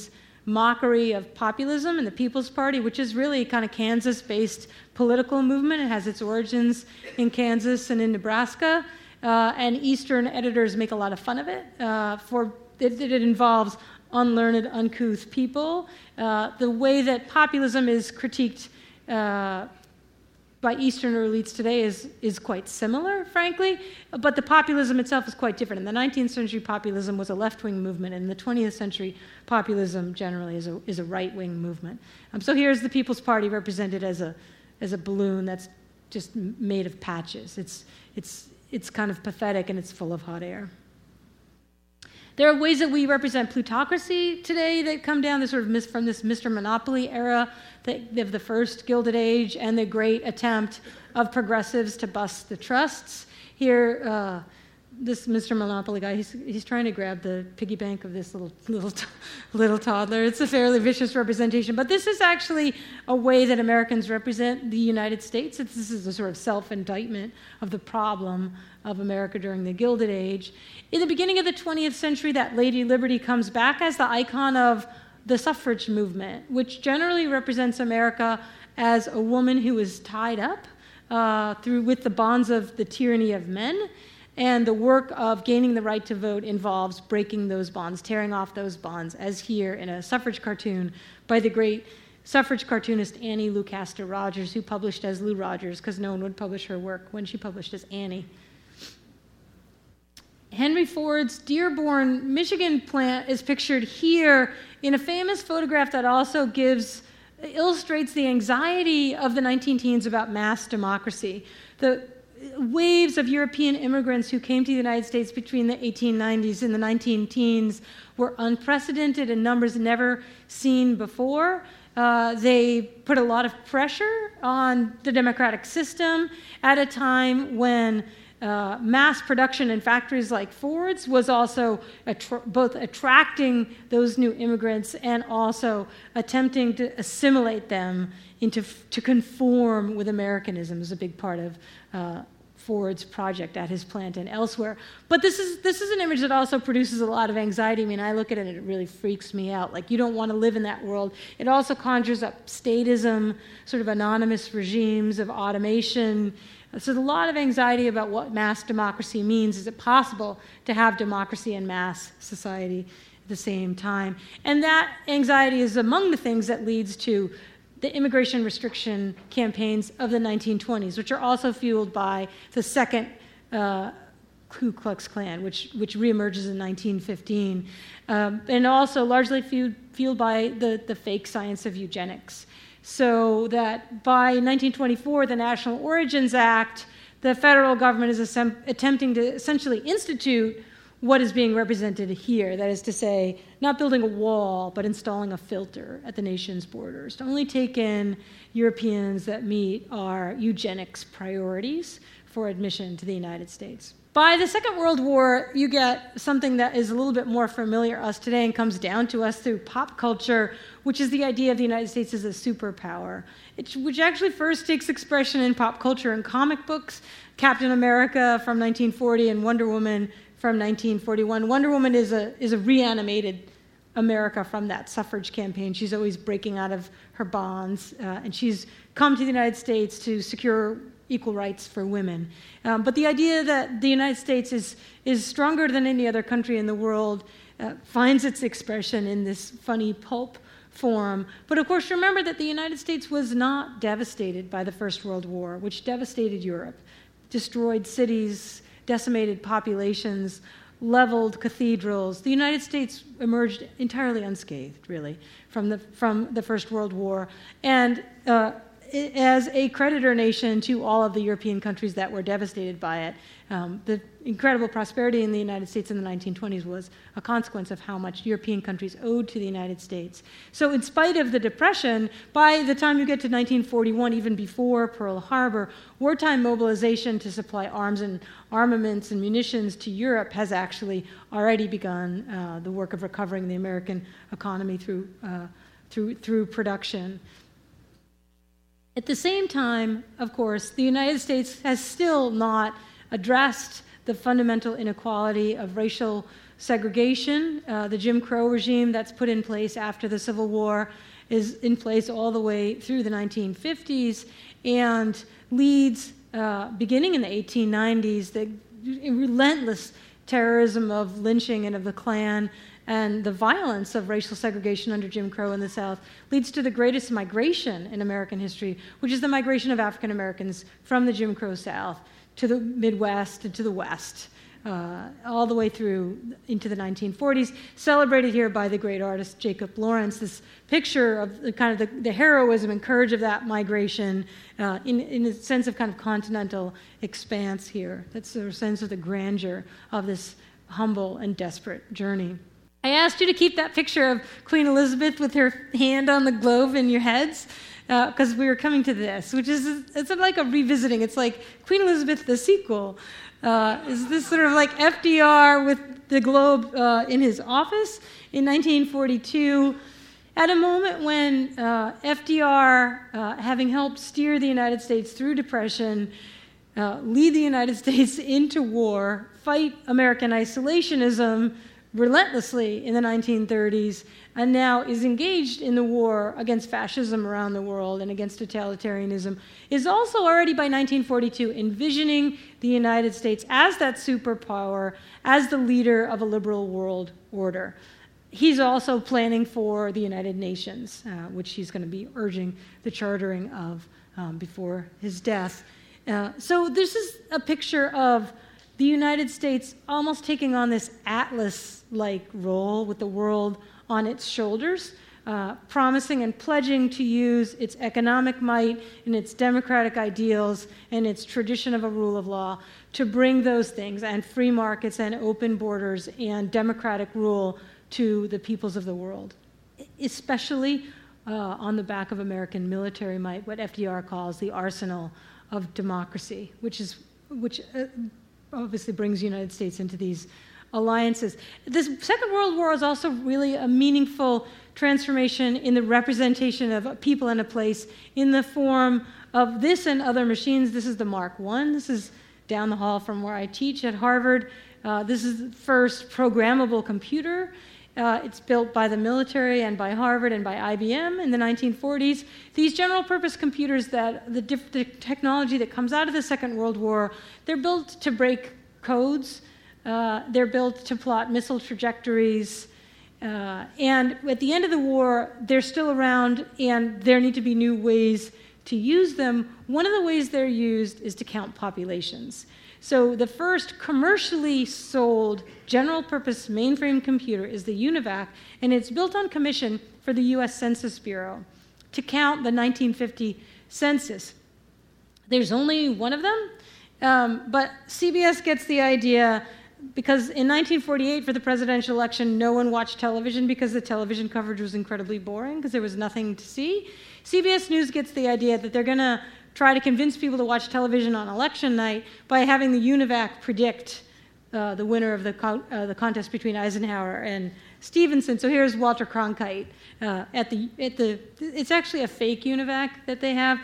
mockery of populism and the People's Party, which is really kind of Kansas-based political movement. It has its origins in Kansas and in Nebraska, uh, and Eastern editors make a lot of fun of it. Uh, for it, it involves unlearned, uncouth people. Uh, the way that populism is critiqued uh, by Eastern elites today is, is quite similar, frankly, but the populism itself is quite different. In the nineteenth century, populism was a left-wing movement, and in the twentieth century, populism generally is a, is a right-wing movement. Um, so here's the People's Party represented as a, as a balloon that's just made of patches. It's, it's, it's kind of pathetic, and it's full of hot air. There are ways that we represent plutocracy today that come down this sort of mis- from this Mister Monopoly era that, of the first Gilded Age and the great attempt of progressives to bust the trusts. Here, uh, this Mister Monopoly guy, he's, he's trying to grab the piggy bank of this little little little toddler. It's a fairly vicious representation, but this is actually a way that Americans represent the United States. It's, this is a sort of self-indictment of the problem of America during the Gilded Age. In the beginning of the twentieth century, that Lady Liberty comes back as the icon of the suffrage movement, which generally represents America as a woman who is tied up uh, through with the bonds of the tyranny of men. And the work of gaining the right to vote involves breaking those bonds, tearing off those bonds, as here in a suffrage cartoon by the great suffrage cartoonist Annie Lucasta Rogers, who published as Lou Rogers because no one would publish her work when she published as Annie. Henry Ford's Dearborn, Michigan plant is pictured here in a famous photograph that also gives, illustrates the anxiety of the nineteen teens about mass democracy. The waves of European immigrants who came to the United States between the eighteen nineties and the nineteen teens were unprecedented in numbers never seen before. Uh, they put a lot of pressure on the democratic system at a time when uh, mass production in factories like Ford's was also attr- both attracting those new immigrants and also attempting to assimilate them into f- to conform with Americanism is a big part of uh, Ford's project at his plant and elsewhere. But this is this is an image that also produces a lot of anxiety. I mean, I look at it and it really freaks me out. Like, you don't want to live in that world. It also conjures up statism, sort of anonymous regimes of automation. So there's a lot of anxiety about what mass democracy means. Is it possible to have democracy and mass society at the same time? And that anxiety is among the things that leads to the immigration restriction campaigns of the nineteen twenties, which are also fueled by the second uh, Ku Klux Klan, which, which reemerges in nineteen fifteen, um, and also largely fueled, fueled by the, the fake science of eugenics. So that by nineteen twenty-four, the National Origins Act, the federal government is assemb- attempting to essentially institute what is being represented here. That is to say, not building a wall, but installing a filter at the nation's borders to only take in Europeans that meet our eugenics priorities for admission to the United States. By the Second World War, you get something that is a little bit more familiar to us today and comes down to us through pop culture, which is the idea of the United States as a superpower, it, which actually first takes expression in pop culture and comic books. Captain America from nineteen forty and Wonder Woman from nineteen forty-one. Wonder Woman is a is a reanimated America from that suffrage campaign. She's always breaking out of her bonds, uh, and she's come to the United States to secure equal rights for women. Um, but the idea that the United States is is stronger than any other country in the world uh, finds its expression in this funny pulp form. But of course, remember that the United States was not devastated by the First World War, which devastated Europe, destroyed cities, decimated populations, leveled cathedrals. The United States emerged entirely unscathed, really, from the from the First World War, and uh, as a creditor nation to all of the European countries that were devastated by it. Um, the incredible prosperity in the United States in the nineteen twenties was a consequence of how much European countries owed to the United States. So in spite of the Depression, by the time you get to nineteen forty-one, even before Pearl Harbor, wartime mobilization to supply arms and armaments and munitions to Europe has actually already begun uh, the work of recovering the American economy through, uh, through, through production. At the same time, of course, the United States has still not addressed the fundamental inequality of racial segregation. Uh, the Jim Crow regime that's put in place after the Civil War is in place all the way through the nineteen fifties and leads, uh, beginning in the eighteen nineties, the relentless terrorism of lynching and of the Klan and the violence of racial segregation under Jim Crow in the South leads to the greatest migration in American history, which is the migration of African Americans from the Jim Crow South to the Midwest and to the West, uh, all the way through into the nineteen forties, celebrated here by the great artist Jacob Lawrence. This picture of the kind of the, the heroism and courage of that migration uh, in, in a sense of kind of continental expanse here. That's the sense of the grandeur of this humble and desperate journey. I asked you to keep that picture of Queen Elizabeth with her hand on the globe in your heads, because uh, we were coming to this, which is it's like a revisiting. It's like Queen Elizabeth, the sequel. Uh, is this sort of like F D R with the globe uh, in his office in nineteen forty-two, at a moment when uh, F D R, uh, having helped steer the United States through Depression, uh, lead the United States into war, fight American isolationism relentlessly in the nineteen thirties, and now is engaged in the war against fascism around the world and against totalitarianism, is also already by nineteen forty-two envisioning the United States as that superpower, as the leader of a liberal world order. He's also planning for the United Nations, uh, which he's going to be urging the chartering of um, before his death. Uh, so this is a picture of the United States almost taking on this Atlas-like role with the world on its shoulders, uh, promising and pledging to use its economic might and its democratic ideals and its tradition of a rule of law to bring those things and free markets and open borders and democratic rule to the peoples of the world, especially uh, on the back of American military might, what F D R calls the arsenal of democracy, which is which. Uh, obviously brings the United States into these alliances. This Second World War is also really a meaningful transformation in the representation of a people and a place in the form of this and other machines. This is the Mark one. This is down the hall from where I teach at Harvard. Uh, this is the first programmable computer. Uh, it's built by the military and by Harvard and by I B M in the nineteen forties. These general-purpose computers, that the, diff- the technology that comes out of the Second World War, they're built to break codes. Uh, they're built to plot missile trajectories. Uh, and at the end of the war, they're still around, and there need to be new ways to use them. One of the ways they're used is to count populations. So the first commercially sold general-purpose mainframe computer is the UNIVAC, and it's built on commission for the U S Census Bureau to count the nineteen fifty census. There's only one of them, um, but C B S gets the idea because in nineteen forty-eight, for the presidential election, no one watched television because the television coverage was incredibly boring because there was nothing to see. C B S News gets the idea that they're going to try to convince people to watch television on election night by having the UNIVAC predict uh, the winner of the, co- uh, the contest between Eisenhower and Stevenson. So here's Walter Cronkite uh, at the at the. It's actually a fake UNIVAC that they have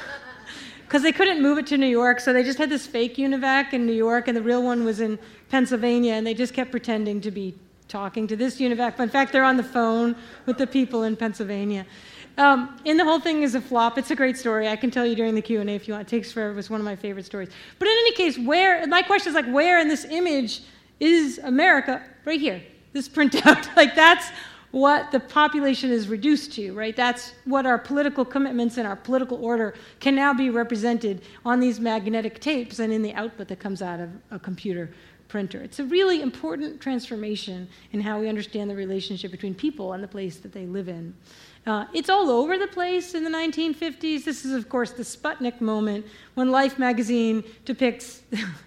because they couldn't move it to New York, so they just had this fake UNIVAC in New York, and the real one was in Pennsylvania, and they just kept pretending to be talking to this UNIVAC. But in fact, they're on the phone with the people in Pennsylvania. Um, and the whole thing is a flop. It's a great story. I can tell you during the Q and A if you want. It takes forever. It was one of my favorite stories. But in any case, where, my question is like, where in this image is America? Right here, this printout. Like that's what the population is reduced to, right? That's what our political commitments and our political order can now be represented on these magnetic tapes and in the output that comes out of a computer printer. It's a really important transformation in how we understand the relationship between people and the place that they live in. Uh, it's all over the place in the nineteen fifties. This is, of course, the Sputnik moment when Life magazine depicts,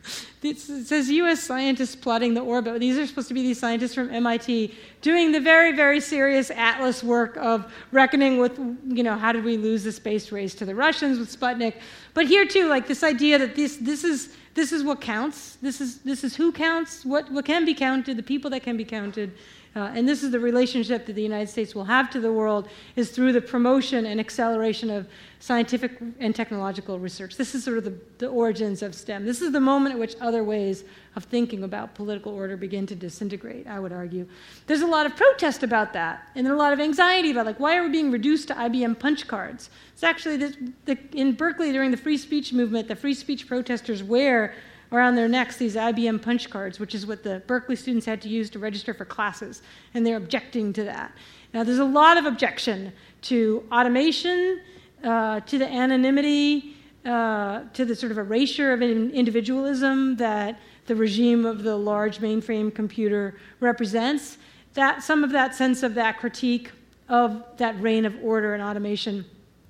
it says U S scientists plotting the orbit. These are supposed to be these scientists from M I T doing the very, very serious Atlas work of reckoning with, you know, how did we lose the space race to the Russians with Sputnik. But here, too, like this idea that this this is this is what counts. This is this is who counts, what, what can be counted, the people that can be counted. Uh, and this is the relationship that the United States will have to the world, is through the promotion and acceleration of scientific and technological research. This is sort of the, the origins of STEM. This is the moment at which other ways of thinking about political order begin to disintegrate, I would argue. There's a lot of protest about that, and there's a lot of anxiety about, like, why are we being reduced to I B M punch cards? It's actually, this, the, in Berkeley during the free speech movement, the free speech protesters wear around their necks these I B M punch cards, which is what the Berkeley students had to use to register for classes, and they're objecting to that. Now, there's a lot of objection to automation, uh, to the anonymity, uh, to the sort of erasure of individualism that the regime of the large mainframe computer represents. That, some of that sense of that critique of that reign of order and automation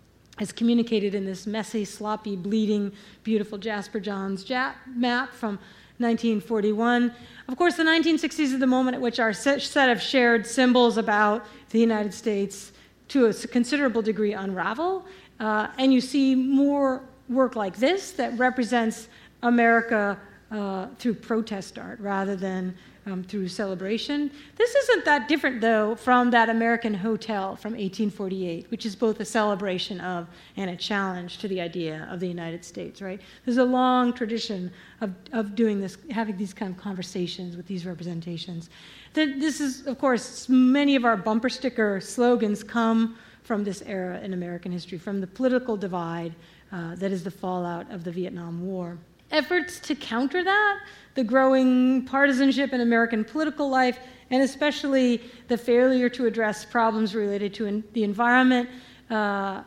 is communicated in this messy, sloppy, bleeding, beautiful Jasper Johns ja- map from nineteen forty-one. Of course, the nineteen sixties is the moment at which our set of shared symbols about the United States, to a considerable degree, unravel, uh, and you see more work like this that represents America uh, through protest art rather than Um, through celebration. This isn't that different, though, from that American Hotel from eighteen forty-eight, which is both a celebration of and a challenge to the idea of the United States, right? There's a long tradition of, of doing this, having these kind of conversations with these representations. This is, of course, many of our bumper sticker slogans come from this era in American history, from the political divide uh, that is the fallout of the Vietnam War. Efforts to counter that, the growing partisanship in American political life, and especially the failure to address problems related to in, the environment, uh,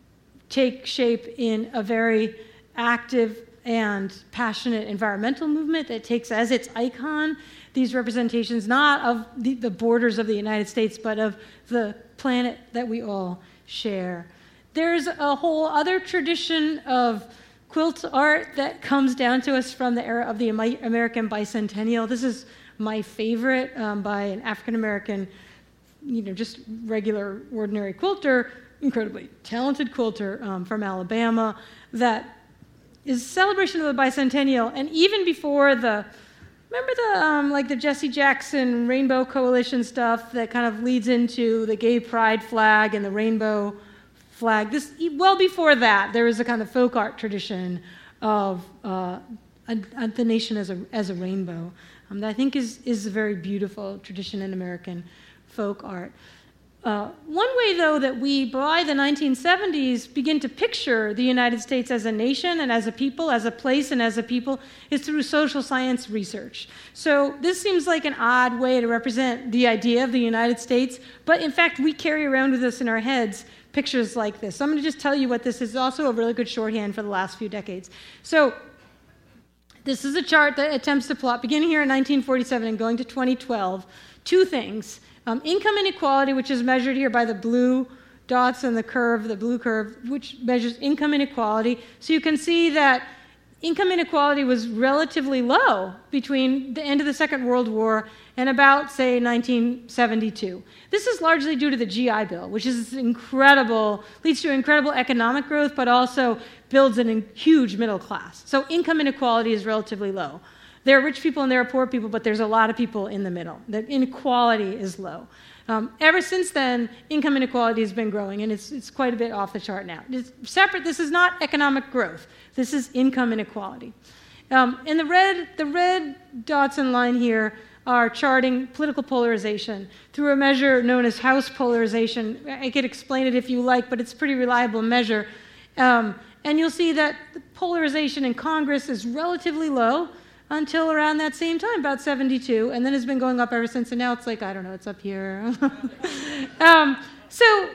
take shape in a very active and passionate environmental movement that takes as its icon these representations not of the, the borders of the United States, but of the planet that we all share. There's a whole other tradition of quilt art that comes down to us from the era of the American bicentennial. This is my favorite, um, by an African-American, you know, just regular, ordinary quilter, incredibly talented quilter um, from Alabama, that is a celebration of the bicentennial. And even before the, remember the, um, like the Jesse Jackson Rainbow Coalition stuff that kind of leads into the gay pride flag and the rainbow flag. This, well before that, there was a kind of folk art tradition of uh, a, a, the nation as a, as a rainbow um, that I think is, is a very beautiful tradition in American folk art. Uh, one way, though, that we, by the nineteen seventies, begin to picture the United States as a nation and as a people, as a place and as a people, is through social science research. So this seems like an odd way to represent the idea of the United States, but in fact, we carry around with us in our heads pictures like this. So I'm going to just tell you what this is. It's also a really good shorthand for the last few decades. So this is a chart that attempts to plot, beginning here in nineteen forty-seven and going to twenty twelve, two things. Um, income inequality, which is measured here by the blue dots and the curve, the blue curve, which measures income inequality. So you can see that income inequality was relatively low between the end of the Second World War and about, say, nineteen seventy-two. This is largely due to the G I Bill, which is incredible, leads to incredible economic growth, but also builds a huge middle class. So income inequality is relatively low. There are rich people and there are poor people, but there's a lot of people in the middle. The inequality is low. Um, ever since then, income inequality has been growing, and it's, it's quite a bit off the chart now. It's separate. This is not economic growth. This is income inequality. Um, and the red, the red dots in line here are charting political polarization through a measure known as House polarization. I could explain it if you like, but it's a pretty reliable measure. Um, and you'll see that the polarization in Congress is relatively low until around that same time, about seventy-two, and then it's been going up ever since, and now it's like, I don't know, it's up here. um, so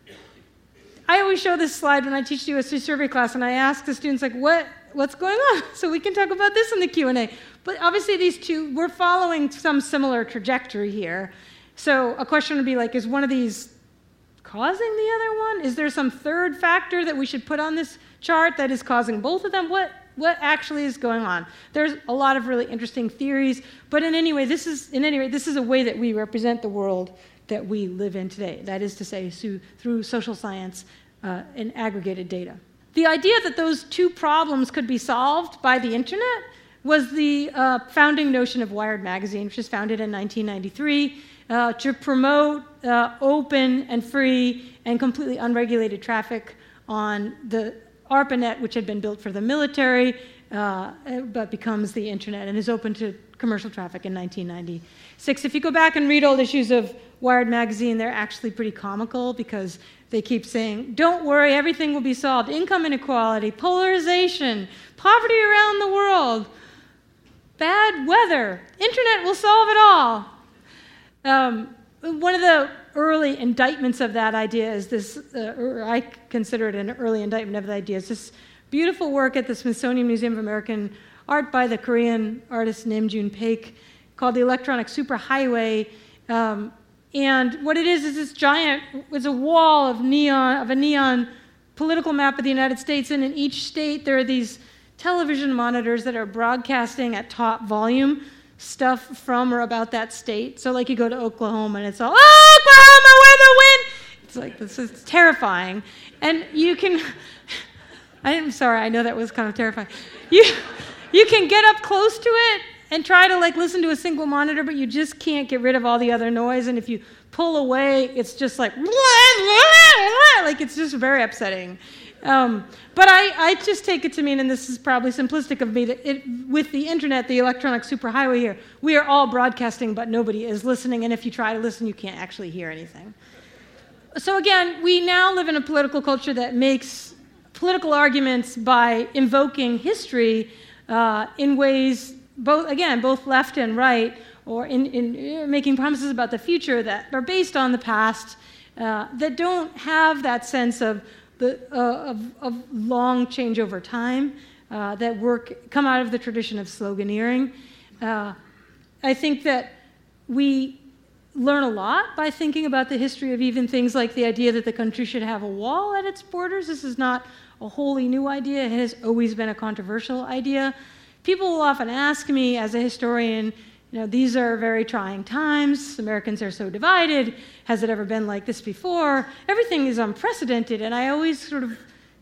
I always show this slide when I teach the U S survey class, and I ask the students, like, what, what's going on? So we can talk about this in the Q and A. But obviously these two, we're following some similar trajectory here. So a question would be like, is one of these causing the other one? Is there some third factor that we should put on this chart that is causing both of them? What what actually is going on? There's a lot of really interesting theories, but in any way, this is in any way, this is a way that we represent the world that we live in today. That is to say, through, through social science uh, and aggregated data. The idea that those two problems could be solved by the internet was the uh, founding notion of Wired magazine, which was founded in nineteen ninety-three. uh, to promote uh, open and free and completely unregulated traffic on the ARPANET, which had been built for the military, uh, but becomes the internet and is open to commercial traffic in nineteen ninety-six. If you go back and read old issues of Wired magazine, they're actually pretty comical because they keep saying, don't worry, everything will be solved. Income inequality, polarization, poverty around the world, bad weather, internet will solve it all. Um, one of the early indictments of that idea is this, uh, or I consider it an early indictment of the idea, is this beautiful work at the Smithsonian Museum of American Art by the Korean artist Nam June Paik called The Electronic Superhighway. Um, and what it is is this giant, it's a wall of neon, of a neon political map of the United States, and in each state there are these television monitors that are broadcasting at top volume stuff from or about that state. So like you go to Oklahoma and it's all, oh, Oklahoma, we're the wind! It's like, this is terrifying. And you can, I'm sorry, I know that was kind of terrifying. You, you can get up close to it and try to like listen to a single monitor, but you just can't get rid of all the other noise. And if you pull away, it's just like, like it's just very upsetting. Um, but I, I just take it to mean, and this is probably simplistic of me, that it, with the internet, the electronic superhighway here, we are all broadcasting, but nobody is listening. And if you try to listen, you can't actually hear anything. So again, we now live in a political culture that makes political arguments by invoking history uh, in ways, both again, both left and right, or in, in making promises about the future that are based on the past, uh, that don't have that sense of the uh, of, of long change over time, uh, that work come out of the tradition of sloganeering. Uh, I think that we learn a lot by thinking about the history of even things like the idea that the country should have a wall at its borders. This is not a wholly new idea. It has always been a controversial idea. People will often ask me as a historian, you know, these are very trying times. Americans are so divided. Has it ever been like this before? Everything is unprecedented. And I always sort of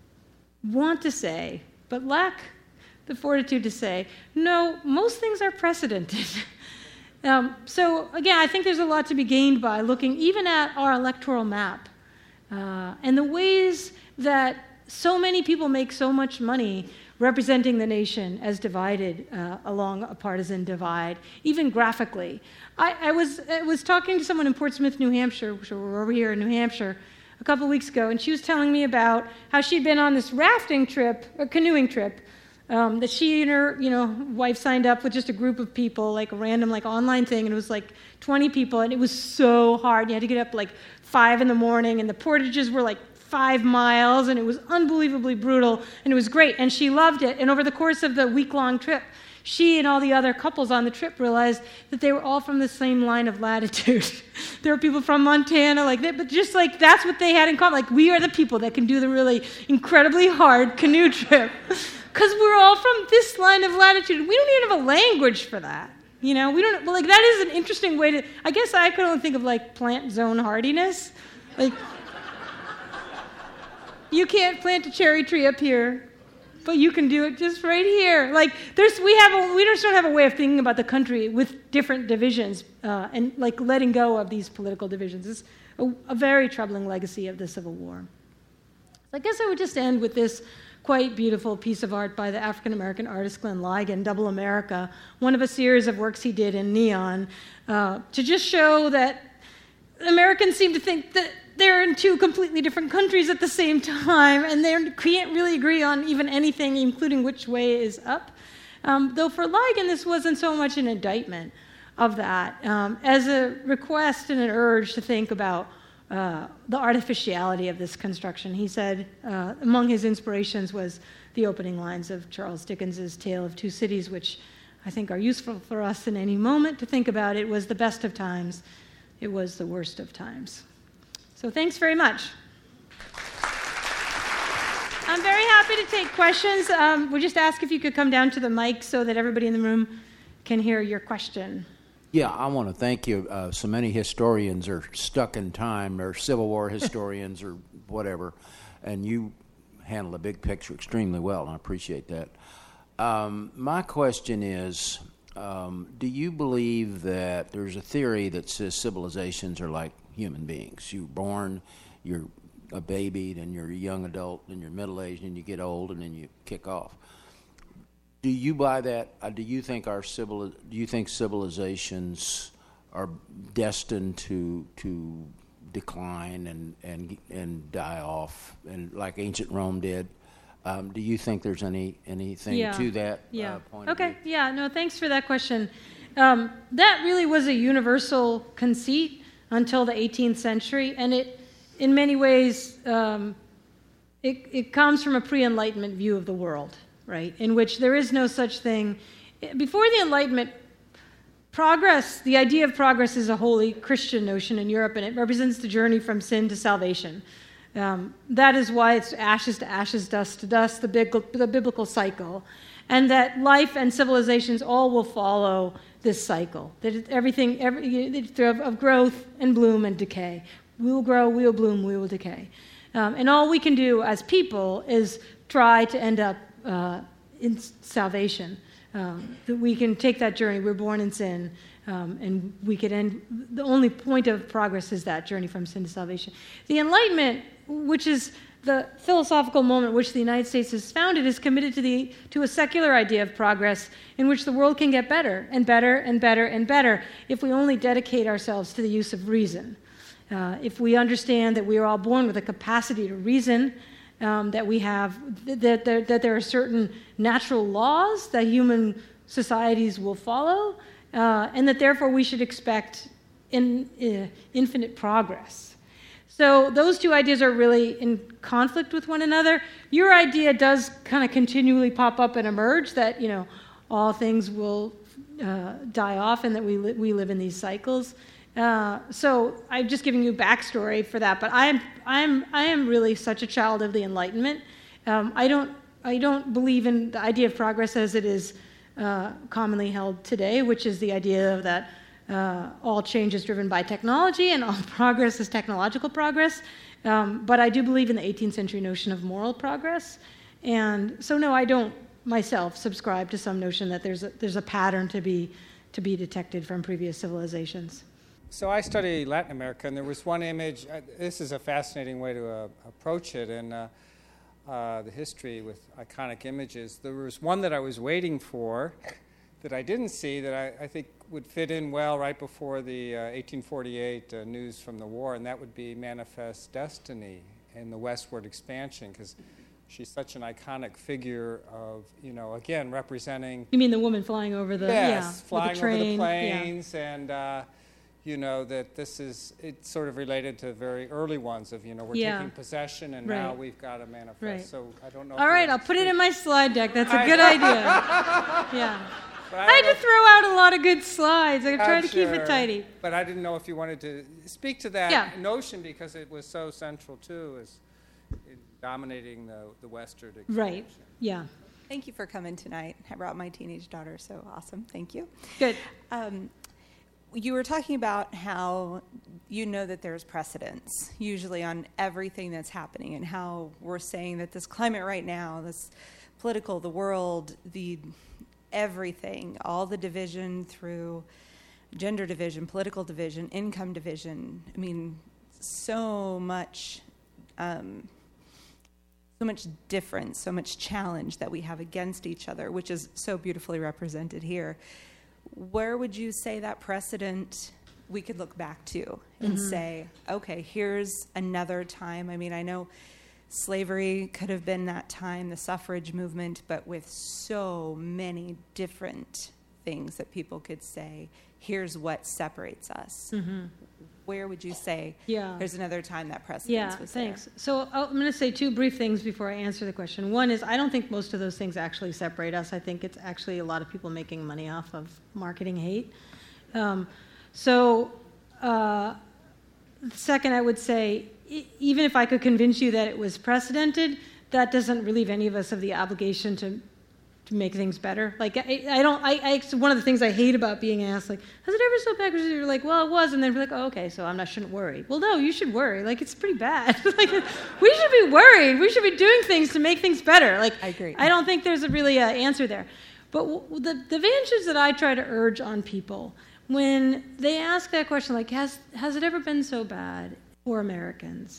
want to say, but lack the fortitude to say, no, most things are precedented. um, so again, I think there's a lot to be gained by looking even at our electoral map uh, and the ways that so many people make so much money representing the nation as divided uh, along a partisan divide, even graphically. I, I, was, I was talking to someone in Portsmouth, New Hampshire, so we're over here in New Hampshire, a couple of weeks ago, and she was telling me about how she'd been on this rafting trip, a canoeing trip, um, that she and her you know, wife signed up with just a group of people, like a random like online thing, and it was like twenty people, and it was so hard. You had to get up like five in the morning, and the portages were like five miles, and it was unbelievably brutal, and it was great, and she loved it. And over the course of the week-long trip, she and all the other couples on the trip realized that they were all from the same line of latitude. There were people from Montana, like that, but just like that's what they had in common. Like, we are the people that can do the really incredibly hard canoe trip, because we're all from this line of latitude. We don't even have a language for that. You know, we don't, well, like, that is an interesting way to, I guess I could only think of like plant zone hardiness. Like, you can't plant a cherry tree up here, but you can do it just right here. Like, there's, we have, a, we just don't have a way of thinking about the country with different divisions uh, and like letting go of these political divisions. It's a, a very troubling legacy of the Civil War. So I guess I would just end with this quite beautiful piece of art by the African-American artist Glenn Ligon, Double America, one of a series of works he did in neon, uh, to just show that Americans seem to think that they're in two completely different countries at the same time, and they can't really agree on even anything, including which way is up. Um, though for Ligon, this wasn't so much an indictment of that, um, as a request and an urge to think about uh, the artificiality of this construction. He said uh, among his inspirations was the opening lines of Charles Dickens's Tale of Two Cities, which I think are useful for us in any moment to think about. It was the best of times. It was the worst of times. So thanks very much. I'm very happy to take questions. Um, we'll just ask if you could come down to the mic so that everybody in the room can hear your question. Yeah, I want to thank you. Uh, so many historians are stuck in time, or Civil War historians or whatever, and you handle the big picture extremely well, and I appreciate that. Um, my question is, Um, do you believe that there's a theory that says civilizations are like human beings? You're born, you're a baby, then you're a young adult, then you're middle-aged, and you get old, and then you kick off. Do you buy that? Uh, do you think our civil? Do you think civilizations are destined to to decline and and and die off, and like ancient Rome did? Um, do you think there's any anything yeah. to that yeah. uh, point okay. of view? Yeah. No. Thanks for that question. Um, that really was a universal conceit until the eighteenth century, and it, in many ways, um, it, it comes from a pre-Enlightenment view of the world, right? In which there is no such thing. Before the Enlightenment, progress, the idea of progress is a wholly Christian notion in Europe, and it represents the journey from sin to salvation. Um, that is why it's ashes to ashes, dust to dust, the, big, the biblical cycle. And that life and civilizations all will follow this cycle. That everything every, of growth and bloom and decay. We will grow, we will bloom, we will decay. Um, and all we can do as people is try to end up uh, in salvation. Um, that we can take that journey. We're born in sin, um, and we could end. The only point of progress is that journey from sin to salvation. The Enlightenment, which is the philosophical moment which the United States is founded, is committed to the to a secular idea of progress in which the world can get better and better and better and better if we only dedicate ourselves to the use of reason. Uh, if we understand that we are all born with a capacity to reason, um, that we have that there, that there are certain natural laws that human societies will follow, uh, and that therefore we should expect in, uh, infinite progress. So those two ideas are really in conflict with one another. Your idea does kind of continually pop up and emerge that, you know, all things will uh, die off and that we li- we live in these cycles. Uh, so I'm just giving you backstory for that. But I'm I'm I am really such a child of the Enlightenment. Um, I don't I don't believe in the idea of progress as it is uh, commonly held today, which is the idea that Uh, all change is driven by technology and all progress is technological progress. Um, but I do believe in the eighteenth century notion of moral progress. And so, no, I don't myself subscribe to some notion that there's a, there's a pattern to be, to be detected from previous civilizations. So I study Latin America, and there was one image. Uh, this is a fascinating way to uh, approach it in uh, uh, the history with iconic images. There was one that I was waiting for that I didn't see that I, I think would fit in well right before the uh, eighteen forty-eight uh, news from the war, and that would be Manifest Destiny in the westward expansion, because she's such an iconic figure of, you know, again, representing... You mean the woman flying over the... Yes, yeah, flying the train, over the plains, yeah. and, uh, you know, that this is, it's sort of related to very early ones of, you know, we're yeah. taking possession, and right. now we've got to manifest. Right. So I don't know... All right, I'll put it in my slide deck. That's a good idea. Yeah. But I, I had to throw out a lot of good slides. I tried to sure. keep it tidy. But I didn't know if you wanted to speak to that yeah. notion, because it was so central, too, as dominating the, the westward expansion. Right, yeah. Thank you for coming tonight. I brought my teenage daughter, so awesome. Thank you. Good. Um, you were talking about how you know that there's precedence, usually on everything that's happening, and how we're saying that this climate right now, this political, the world, the... everything, all the division through gender division, political division, income division. I mean, so much, um, so much difference, so much challenge that we have against each other, which is so beautifully represented here. Where would you say that precedent we could look back to and mm-hmm. say, okay, here's another time? I mean, I know slavery could have been that time, the suffrage movement, but with so many different things that people could say, here's what separates us. Mm-hmm. Where would you say yeah. there's another time that precedence yeah, was thanks. there? So I'm going to say two brief things before I answer the question. One is I don't think most of those things actually separate us. I think it's actually a lot of people making money off of marketing hate. Um, so uh, second, I would say, even if I could convince you that it was precedented, that doesn't relieve any of us of the obligation to to make things better. Like, I, I don't, I, I, it's one of the things I hate about being asked, like, has it ever so bad? Because you're like, well, it was, and then we're like, oh, okay, so I'm not, shouldn't worry. Well, no, you should worry. Like, it's pretty bad. Like, we should be worried. We should be doing things to make things better. Like, I agree. I don't think there's a really uh, answer there. But w- the, the advantages that I try to urge on people when they ask that question, like, has, has it ever been so bad for Americans,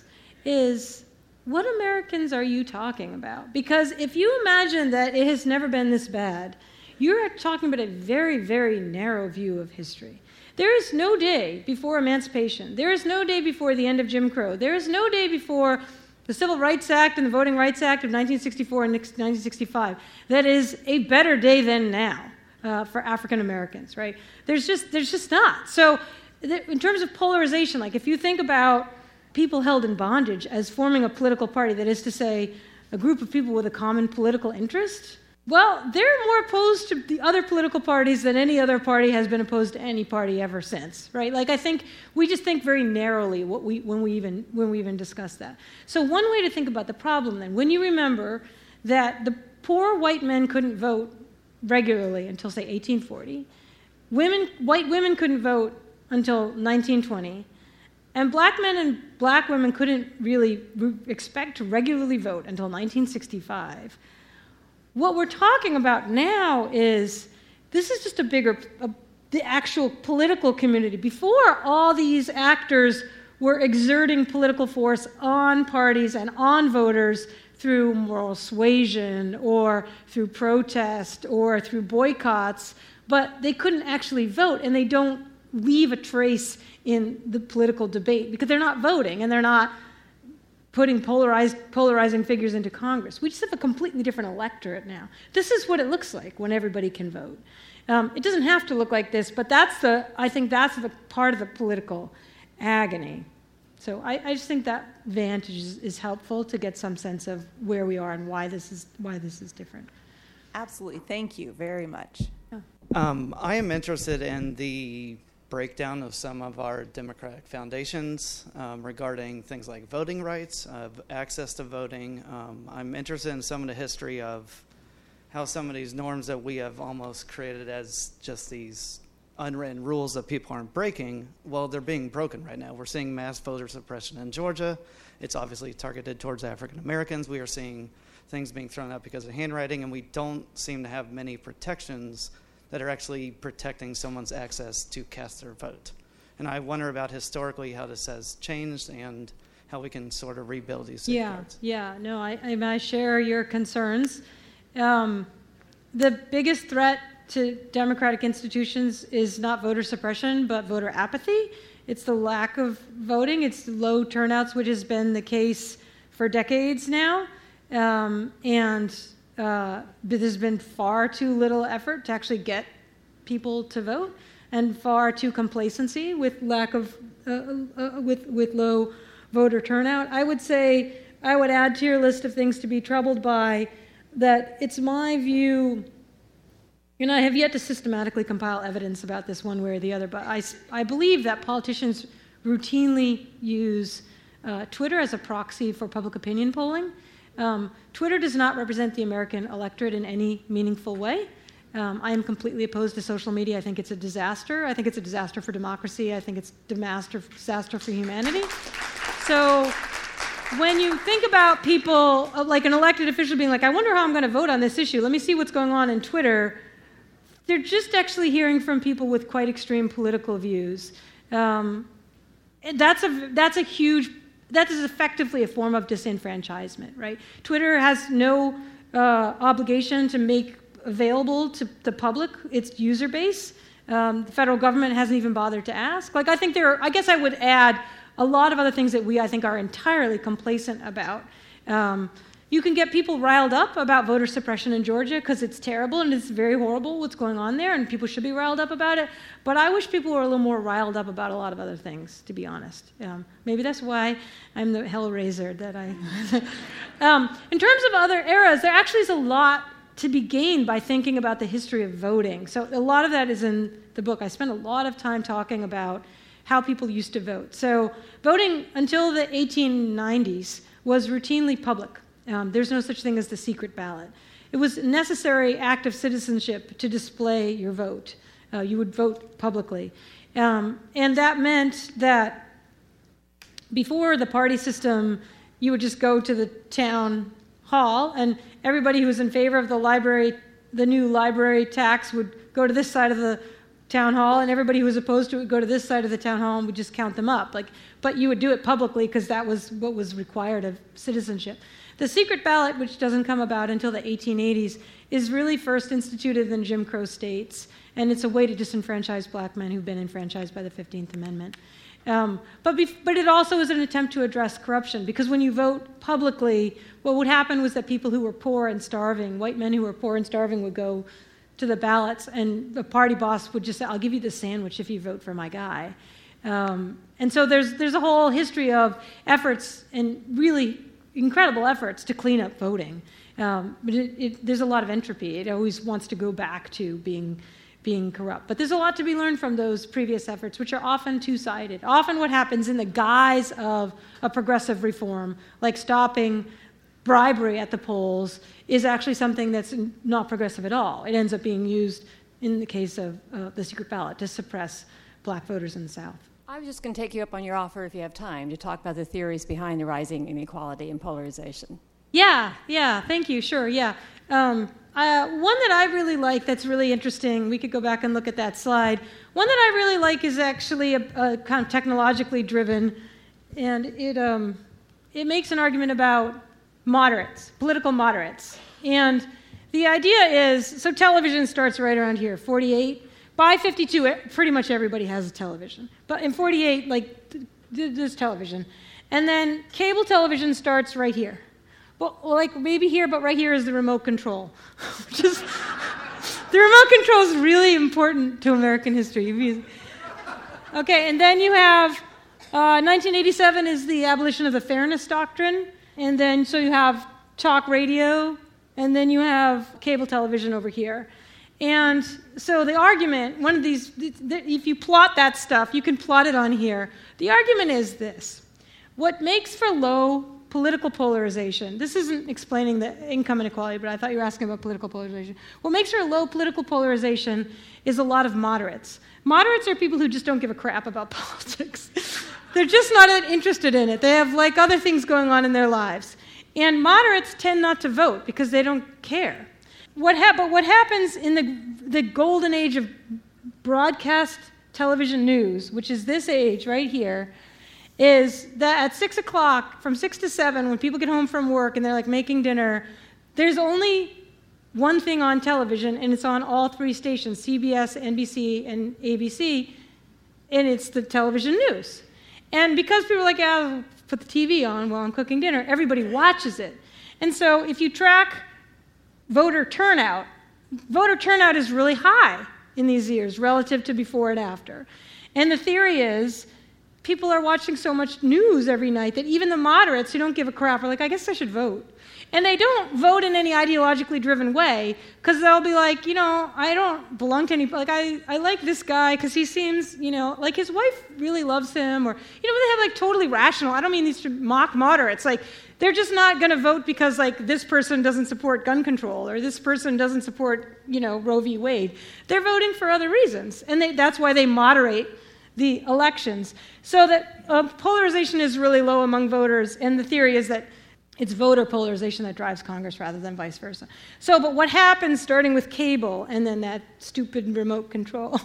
is what Americans are you talking about? Because if you imagine that it has never been this bad, you're talking about a very, very narrow view of history. There is no day before emancipation. There is no day before the end of Jim Crow. There is no day before the Civil Rights Act and the Voting Rights Act of nineteen sixty-four and nineteen sixty-five that is a better day than now uh, for African Americans, right? There's just, there's just not. So th- in terms of polarization, like if you think about people held in bondage as forming a political party, that is to say, a group of people with a common political interest, well, they're more opposed to the other political parties than any other party has been opposed to any party ever since, right? Like I think we just think very narrowly what we, when we even when we even discuss that. So one way to think about the problem then, when you remember that the poor white men couldn't vote regularly until say eighteen forty, women, white women couldn't vote until nineteen twenty, and black men and black women couldn't really re- expect to regularly vote until nineteen sixty-five. What we're talking about now is this is just a bigger, a, the actual political community. Before, all these actors were exerting political force on parties and on voters through moral suasion or through protest or through boycotts, but they couldn't actually vote, and they don't leave a trace in the political debate because they're not voting and they're not putting polarized, polarizing figures into Congress. We just have a completely different electorate now. This is what it looks like when everybody can vote. Um, it doesn't have to look like this, but that's the, I think that's the part of the political agony. So I, I just think that vantage is, is helpful to get some sense of where we are and why this is why this is different. Absolutely. Thank you very much. Yeah. Um, I am interested in the breakdown of some of our democratic foundations um, regarding things like voting rights, uh, access to voting. Um, I'm interested in some of the history of how some of these norms that we have almost created as just these unwritten rules that people aren't breaking, well, they're being broken right now. We're seeing mass voter suppression in Georgia. It's obviously targeted towards African Americans. We are seeing things being thrown out because of handwriting, and we don't seem to have many protections that are actually protecting someone's access to cast their vote. And I wonder about historically how this has changed and how we can sort of rebuild these safeguards. Yeah, yeah, no, I, I, I share your concerns. Um, the biggest threat to democratic institutions is not voter suppression, but voter apathy. It's the lack of voting. It's low turnouts, which has been the case for decades now. Um, and Uh, but there's been far too little effort to actually get people to vote, and far too complacency with lack of uh, uh, with with low voter turnout. I would say I would add to your list of things to be troubled by that. It's my view, and I have yet to systematically compile evidence about this one way or the other, but I I believe that politicians routinely use uh, Twitter as a proxy for public opinion polling. Um, Twitter does not represent the American electorate in any meaningful way. Um, I am completely opposed to social media. I think it's a disaster. I think it's a disaster for democracy. I think it's a disaster, disaster for humanity. So when you think about people, uh, like an elected official being like, I wonder how I'm going to vote on this issue. Let me see what's going on in Twitter. They're just actually hearing from people with quite extreme political views. Um, and that's a, that's a huge That is effectively a form of disenfranchisement, right? Twitter has no uh, obligation to make available to the public its user base. Um, the federal government hasn't even bothered to ask. Like, I think there are, I guess I would add a lot of other things that we, I think, are entirely complacent about. Um, you can get people riled up about voter suppression in Georgia because it's terrible and it's very horrible what's going on there, and people should be riled up about it. But I wish people were a little more riled up about a lot of other things, to be honest. Um, maybe that's why I'm the hellraiser that I... um, in terms of other eras, there actually is a lot to be gained by thinking about the history of voting. So a lot of that is in the book. I spent a lot of time talking about how people used to vote. So voting until the eighteen nineties was routinely public. Um, there's no such thing as the secret ballot. It was a necessary act of citizenship to display your vote. Uh, you would vote publicly. Um, and that meant that before the party system, you would just go to the town hall, and everybody who was in favor of the library the new library tax would go to this side of the town hall, and everybody who was opposed to it would go to this side of the town hall, and we'd just count them up. Like, but you would do it publicly because that was what was required of citizenship. The secret ballot, which doesn't come about until the eighteen eighties, is really first instituted in Jim Crow states, and it's a way to disenfranchise black men who've been enfranchised by the fifteenth Amendment. Um, but, bef- but it also is an attempt to address corruption, because when you vote publicly, what would happen was that people who were poor and starving, white men who were poor and starving, would go to the ballots, and the party boss would just say, I'll give you the sandwich if you vote for my guy. Um, and so there's there's a whole history of efforts, and really incredible efforts, to clean up voting. Um, but it, it, there's a lot of entropy. It always wants to go back to being being corrupt. But there's a lot to be learned from those previous efforts, which are often two-sided. Often what happens in the guise of a progressive reform, like stopping bribery at the polls, is actually something that's not progressive at all. It ends up being used, in the case of uh, the secret ballot, to suppress black voters in the South. I was just going to take you up on your offer, if you have time, to talk about the theories behind the rising inequality and polarization. Yeah, yeah, thank you, sure, yeah. Um, uh, one that I really like that's really interesting, we could go back and look at that slide. One that I really like is actually a, a kind of technologically driven, and it um, it makes an argument about moderates, political moderates. And the idea is, so television starts right around here, forty-eight. By fifty-two, pretty much everybody has a television. But in forty-eight, like, there's television. And then cable television starts right here. Well, like maybe here, but right here is the remote control. Just the remote control is really important to American history. Okay, and then you have uh, nineteen eighty-seven is the abolition of the Fairness Doctrine, and then so you have talk radio, and then you have cable television over here. And so the argument, one of these, if you plot that stuff, you can plot it on here. The argument is this: what makes for low political polarization, this isn't explaining the income inequality, but I thought you were asking about political polarization. What makes for low political polarization is a lot of moderates. Moderates are people who just don't give a crap about politics. They're just not interested in it. They have like other things going on in their lives. And moderates tend not to vote because they don't care. What ha- but what happens in the, the golden age of broadcast television news, which is this age right here, is that at six o'clock, from six to seven, when people get home from work and they're like making dinner, there's only one thing on television, and it's on all three stations, C B S, N B C, and A B C, and it's the television news. And because people are like, yeah, I'll put the T V on while I'm cooking dinner, everybody watches it. And so if you track voter turnout, voter turnout is really high in these years relative to before and after. And the theory is people are watching so much news every night that even the moderates who don't give a crap are like, I guess I should vote. And they don't vote in any ideologically driven way, because they'll be like, you know, I don't belong to any, like, I, I like this guy because he seems, you know, like his wife really loves him, or, you know, they have like totally rational, I don't mean these to mock moderates, like, they're just not going to vote because, like, this person doesn't support gun control, or this person doesn't support, you know, Roe v. Wade. They're voting for other reasons, and they, that's why they moderate the elections. So that uh, polarization is really low among voters, and the theory is that it's voter polarization that drives Congress rather than vice versa. So, but what happens, starting with cable and then that stupid remote control,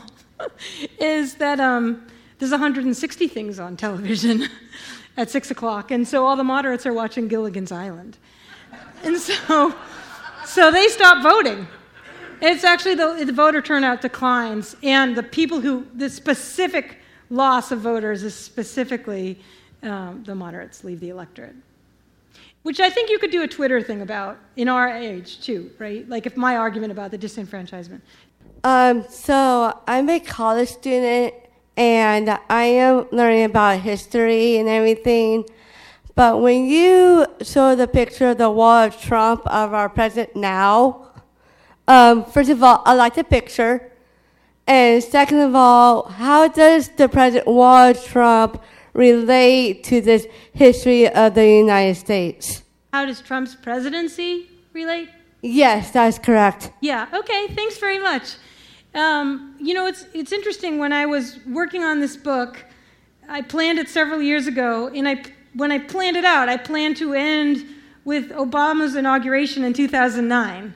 is that um, there's one hundred sixty things on television at six o'clock, and so all the moderates are watching Gilligan's Island. And so, so they stop voting. It's actually the, the voter turnout declines, and the people who, the specific loss of voters is specifically um, the moderates leave the electorate. Which I think you could do a Twitter thing about in our age, too, right? Like if my argument about the disenfranchisement. Um, so I'm a college student, and I am learning about history and everything. But when you show the picture of the wall of Trump of our president now, um, first of all, I like the picture. And second of all, how does the president wall of Trump relate to this history of the United States? How does Trump's presidency relate? Yes, that's correct. Yeah, okay, thanks very much. Um, you know, it's it's interesting, when I was working on this book, I planned it several years ago, and I when I planned it out, I planned to end with Obama's inauguration in two thousand nine.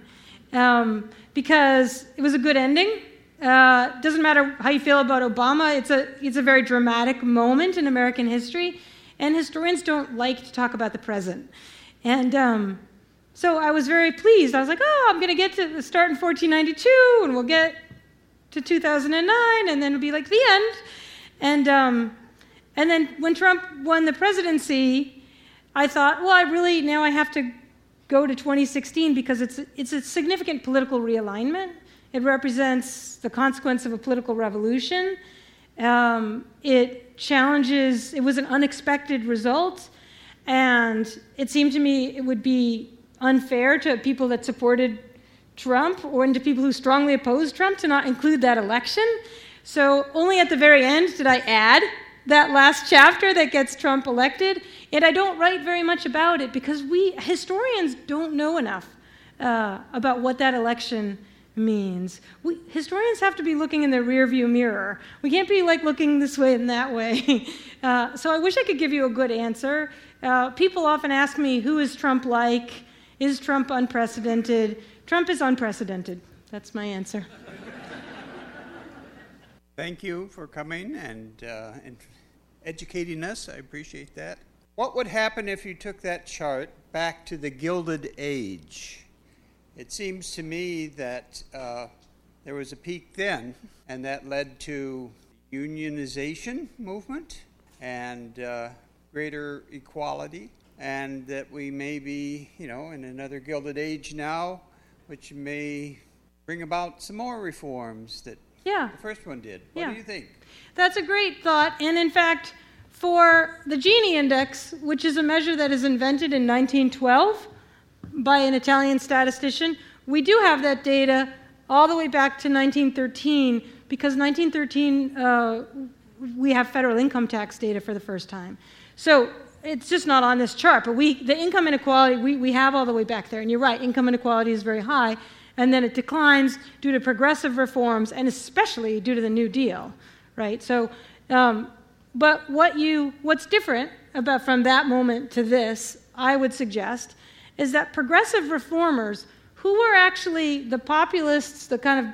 um, because it was a good ending. Uh, doesn't matter how you feel about Obama. It's a it's a very dramatic moment in American history, and historians don't like to talk about the present. And um, so I was very pleased. I was like, oh, I'm going to get to start in fourteen ninety-two, and we'll get to two thousand nine, and then it'll be like the end. And um, and then when Trump won the presidency, I thought, well, I really now I have to go to twenty sixteen because it's it's a significant political realignment. It represents the consequence of a political revolution. Um, it challenges, it was an unexpected result, and it seemed to me it would be unfair to people that supported Trump or and to people who strongly opposed Trump to not include that election. So only at the very end did I add that last chapter that gets Trump elected, and I don't write very much about it because we historians don't know enough uh, about what that election means. We, historians have to be looking in the rearview mirror. We can't be like looking this way and that way. uh, so I wish I could give you a good answer. Uh, people often ask me, who is Trump like? Is Trump unprecedented? Trump is unprecedented. That's my answer. Thank you for coming and, uh, and educating us. I appreciate that. What would happen if you took that chart back to the Gilded Age? It seems to me that uh, there was a peak then, and that led to unionization movement and uh, greater equality, and that we may be, you know, in another Gilded Age now, which may bring about some more reforms that yeah. the first one did. What yeah. do you think? That's a great thought, and in fact, for the Gini Index, which is a measure that is invented in nineteen twelve, by an Italian statistician, we do have that data all the way back to nineteen thirteen, because nineteen thirteen, uh, we have federal income tax data for the first time. So it's just not on this chart, but we, the income inequality, we, we have all the way back there. And you're right, income inequality is very high, and then it declines due to progressive reforms, and especially due to the New Deal, right? So, um, but what you, what's different about from that moment to this, I would suggest, is that progressive reformers, who were actually the populists, the kind of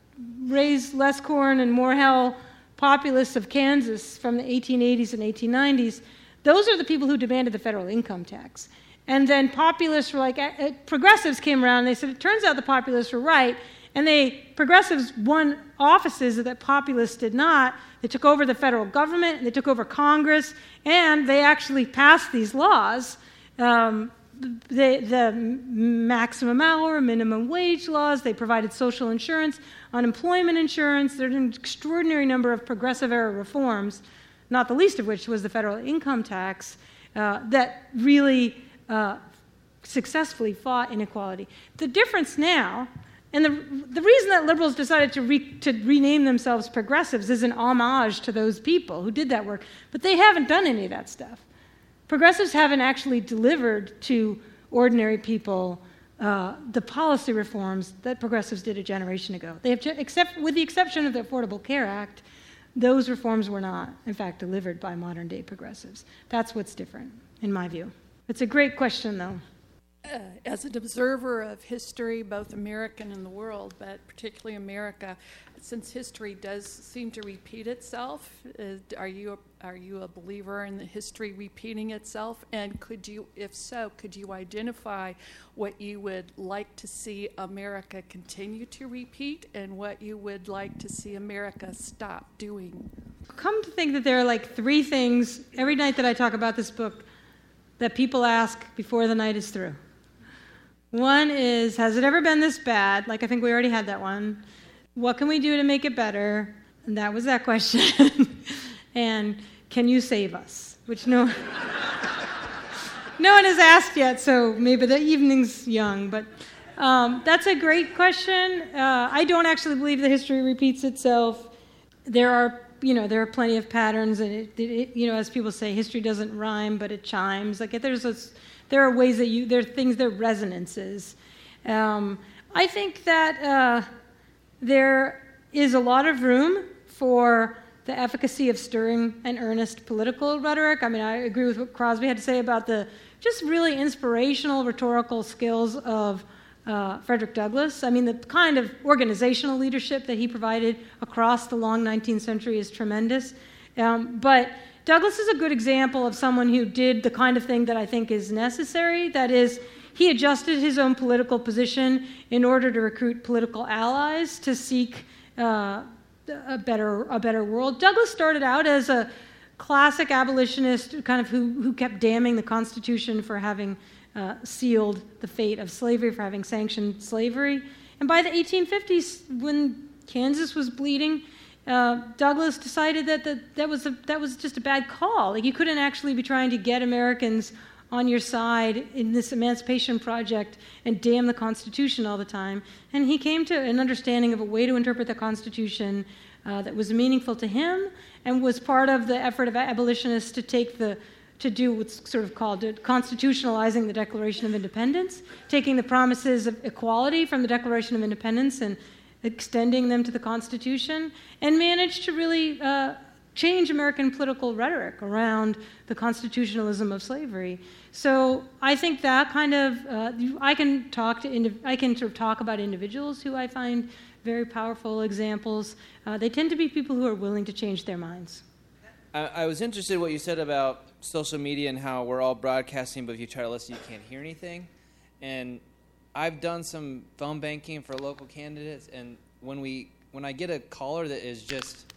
raise less corn and more hell populists of Kansas from the eighteen eighties and eighteen nineties, those are the people who demanded the federal income tax. And then populists were like, uh, progressives came around and they said, it turns out the populists were right, and they, progressives won offices that populists did not. They took over the federal government, and they took over Congress, and they actually passed these laws, um, The, the maximum hour, minimum wage laws, they provided social insurance, unemployment insurance. There's an extraordinary number of progressive-era reforms, not the least of which was the federal income tax, uh, that really uh, successfully fought inequality. The difference now, and the, the reason that liberals decided to, re, to rename themselves progressives is an homage to those people who did that work, but they haven't done any of that stuff. Progressives haven't actually delivered to ordinary people uh, the policy reforms that progressives did a generation ago. They have, except with the exception of the Affordable Care Act, those reforms were not, in fact, delivered by modern-day progressives. That's what's different, in my view. It's a great question, though. Uh, as an observer of history, both American and the world, but particularly America, since history does seem to repeat itself, uh, are you a, are you a believer in the history repeating itself? And could you, if so, could you identify what you would like to see America continue to repeat and what you would like to see America stop doing? Come to think that there are like three things every night that I talk about this book that people ask before the night is through. One is, has it ever been this bad? Like, I think we already had that one. What can we do to make it better? And that was that question. And can you save us? Which no, no one has asked yet, so maybe the evening's young. But um, that's a great question. Uh, I don't actually believe that history repeats itself. There are, you know, there are plenty of patterns, and it, it, you know, as people say, history doesn't rhyme, but it chimes. Like there's a There are ways that you, there are things, there are resonances. Um, I think that uh, there is a lot of room for the efficacy of stirring and earnest political rhetoric. I mean, I agree with what Crosby had to say about the just really inspirational rhetorical skills of uh, Frederick Douglass. I mean, the kind of organizational leadership that he provided across the long nineteenth century is tremendous. Um, but Douglass is a good example of someone who did the kind of thing that I think is necessary. That is, he adjusted his own political position in order to recruit political allies to seek uh, a better a better world. Douglass started out as a classic abolitionist, kind of who, who kept damning the Constitution for having uh, sealed the fate of slavery, for having sanctioned slavery. And by the eighteen fifties, when Kansas was bleeding, uh, Douglass decided that the, that was a, that was just a bad call. Like, you couldn't actually be trying to get Americans on your side in this emancipation project and damn the Constitution all the time. And he came to an understanding of a way to interpret the Constitution uh, that was meaningful to him and was part of the effort of abolitionists to take the to do what's sort of called constitutionalizing the Declaration of Independence, taking the promises of equality from the Declaration of Independence and extending them to the Constitution, and managed to really uh, change American political rhetoric around the constitutionalism of slavery. So I think that kind of uh, I can talk to indiv- I can sort of talk about individuals who I find very powerful examples. Uh, they tend to be people who are willing to change their minds. I, I was interested in what you said about social media and how we're all broadcasting, but if you try to listen, you can't hear anything. And I've done some phone banking for local candidates, and when we when I get a caller that is just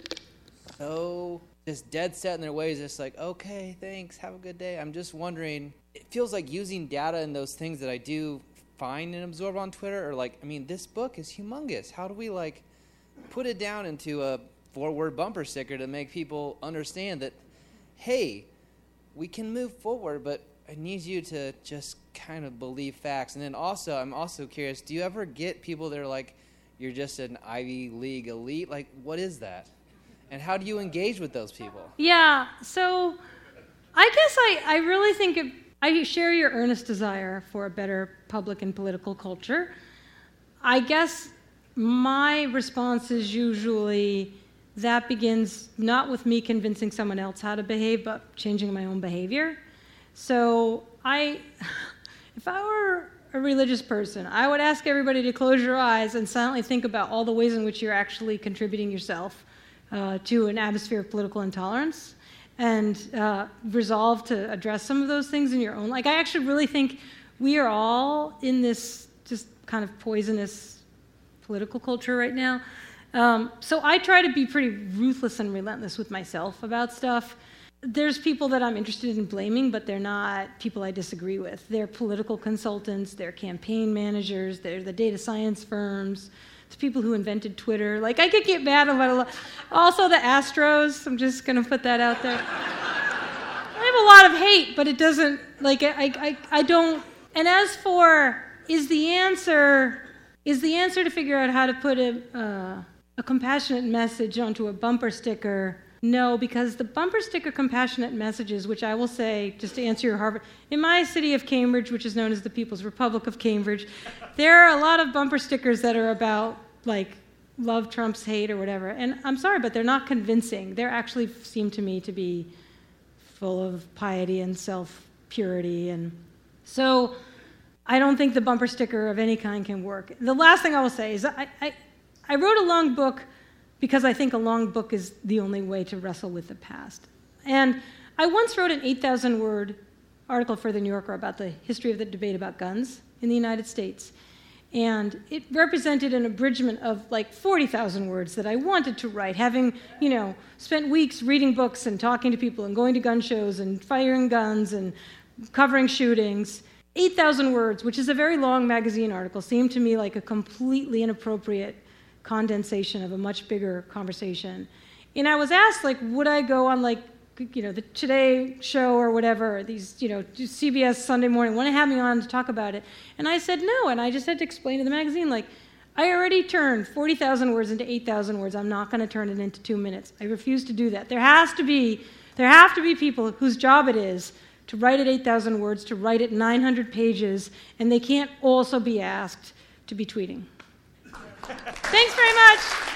so just dead set in their ways, it's like, okay, thanks, have a good day. I'm just wondering, it feels like using data and those things that I do find and absorb on Twitter, or like, I mean, this book is humongous. How do we like put it down into a four-word bumper sticker to make people understand that, hey, we can move forward, but I need you to just kind of believe facts. And then also, I'm also curious, do you ever get people that are like, you're just an Ivy League elite? Like, what is that? And how do you engage with those people? Yeah, so I guess I, I really think it, I share your earnest desire for a better public and political culture. I guess my response is usually that begins not with me convincing someone else how to behave, but changing my own behavior. So I, if I were a religious person, I would ask everybody to close your eyes and silently think about all the ways in which you're actually contributing yourself uh, to an atmosphere of political intolerance, and uh, resolve to address some of those things in your own. Like, I actually really think we are all in this just kind of poisonous political culture right now. Um, so I try to be pretty ruthless and relentless with myself about stuff. There's people that I'm interested in blaming, but they're not people I disagree with. They're political consultants, they're campaign managers, they're the data science firms, it's people who invented Twitter. Like, I could get mad about a lot. Also the Astros, I'm just going to put that out there. I have a lot of hate, but it doesn't, like, I, I, I don't. And as for, is the answer, is the answer to figure out how to put a, uh, a compassionate message onto a bumper sticker? No, because the bumper sticker compassionate messages, which I will say, just to answer your Harvard, in my city of Cambridge, which is known as the People's Republic of Cambridge, there are a lot of bumper stickers that are about, like, love Trump's hate or whatever. And I'm sorry, but they're not convincing. They actually seem to me to be full of piety and self-purity. And so I don't think the bumper sticker of any kind can work. The last thing I will say is I, I, I wrote a long book because I think a long book is the only way to wrestle with the past. And I once wrote an eight thousand word article for The New Yorker about the history of the debate about guns in the United States. And it represented an abridgment of like forty thousand words that I wanted to write, having, you know, spent weeks reading books and talking to people and going to gun shows and firing guns and covering shootings. eight thousand words, which is a very long magazine article, seemed to me like a completely inappropriate condensation of a much bigger conversation. And I was asked, like, would I go on, like, you know, the Today Show or whatever, these, you know, C B S Sunday Morning, want to have me on to talk about it? And I said no, and I just had to explain to the magazine, like, I already turned forty thousand words into eight thousand words. I'm not going to turn it into two minutes. I refuse to do that. There has to be, there have to be people whose job it is to write it eight thousand words, to write it nine hundred pages, and they can't also be asked to be tweeting. Thanks very much.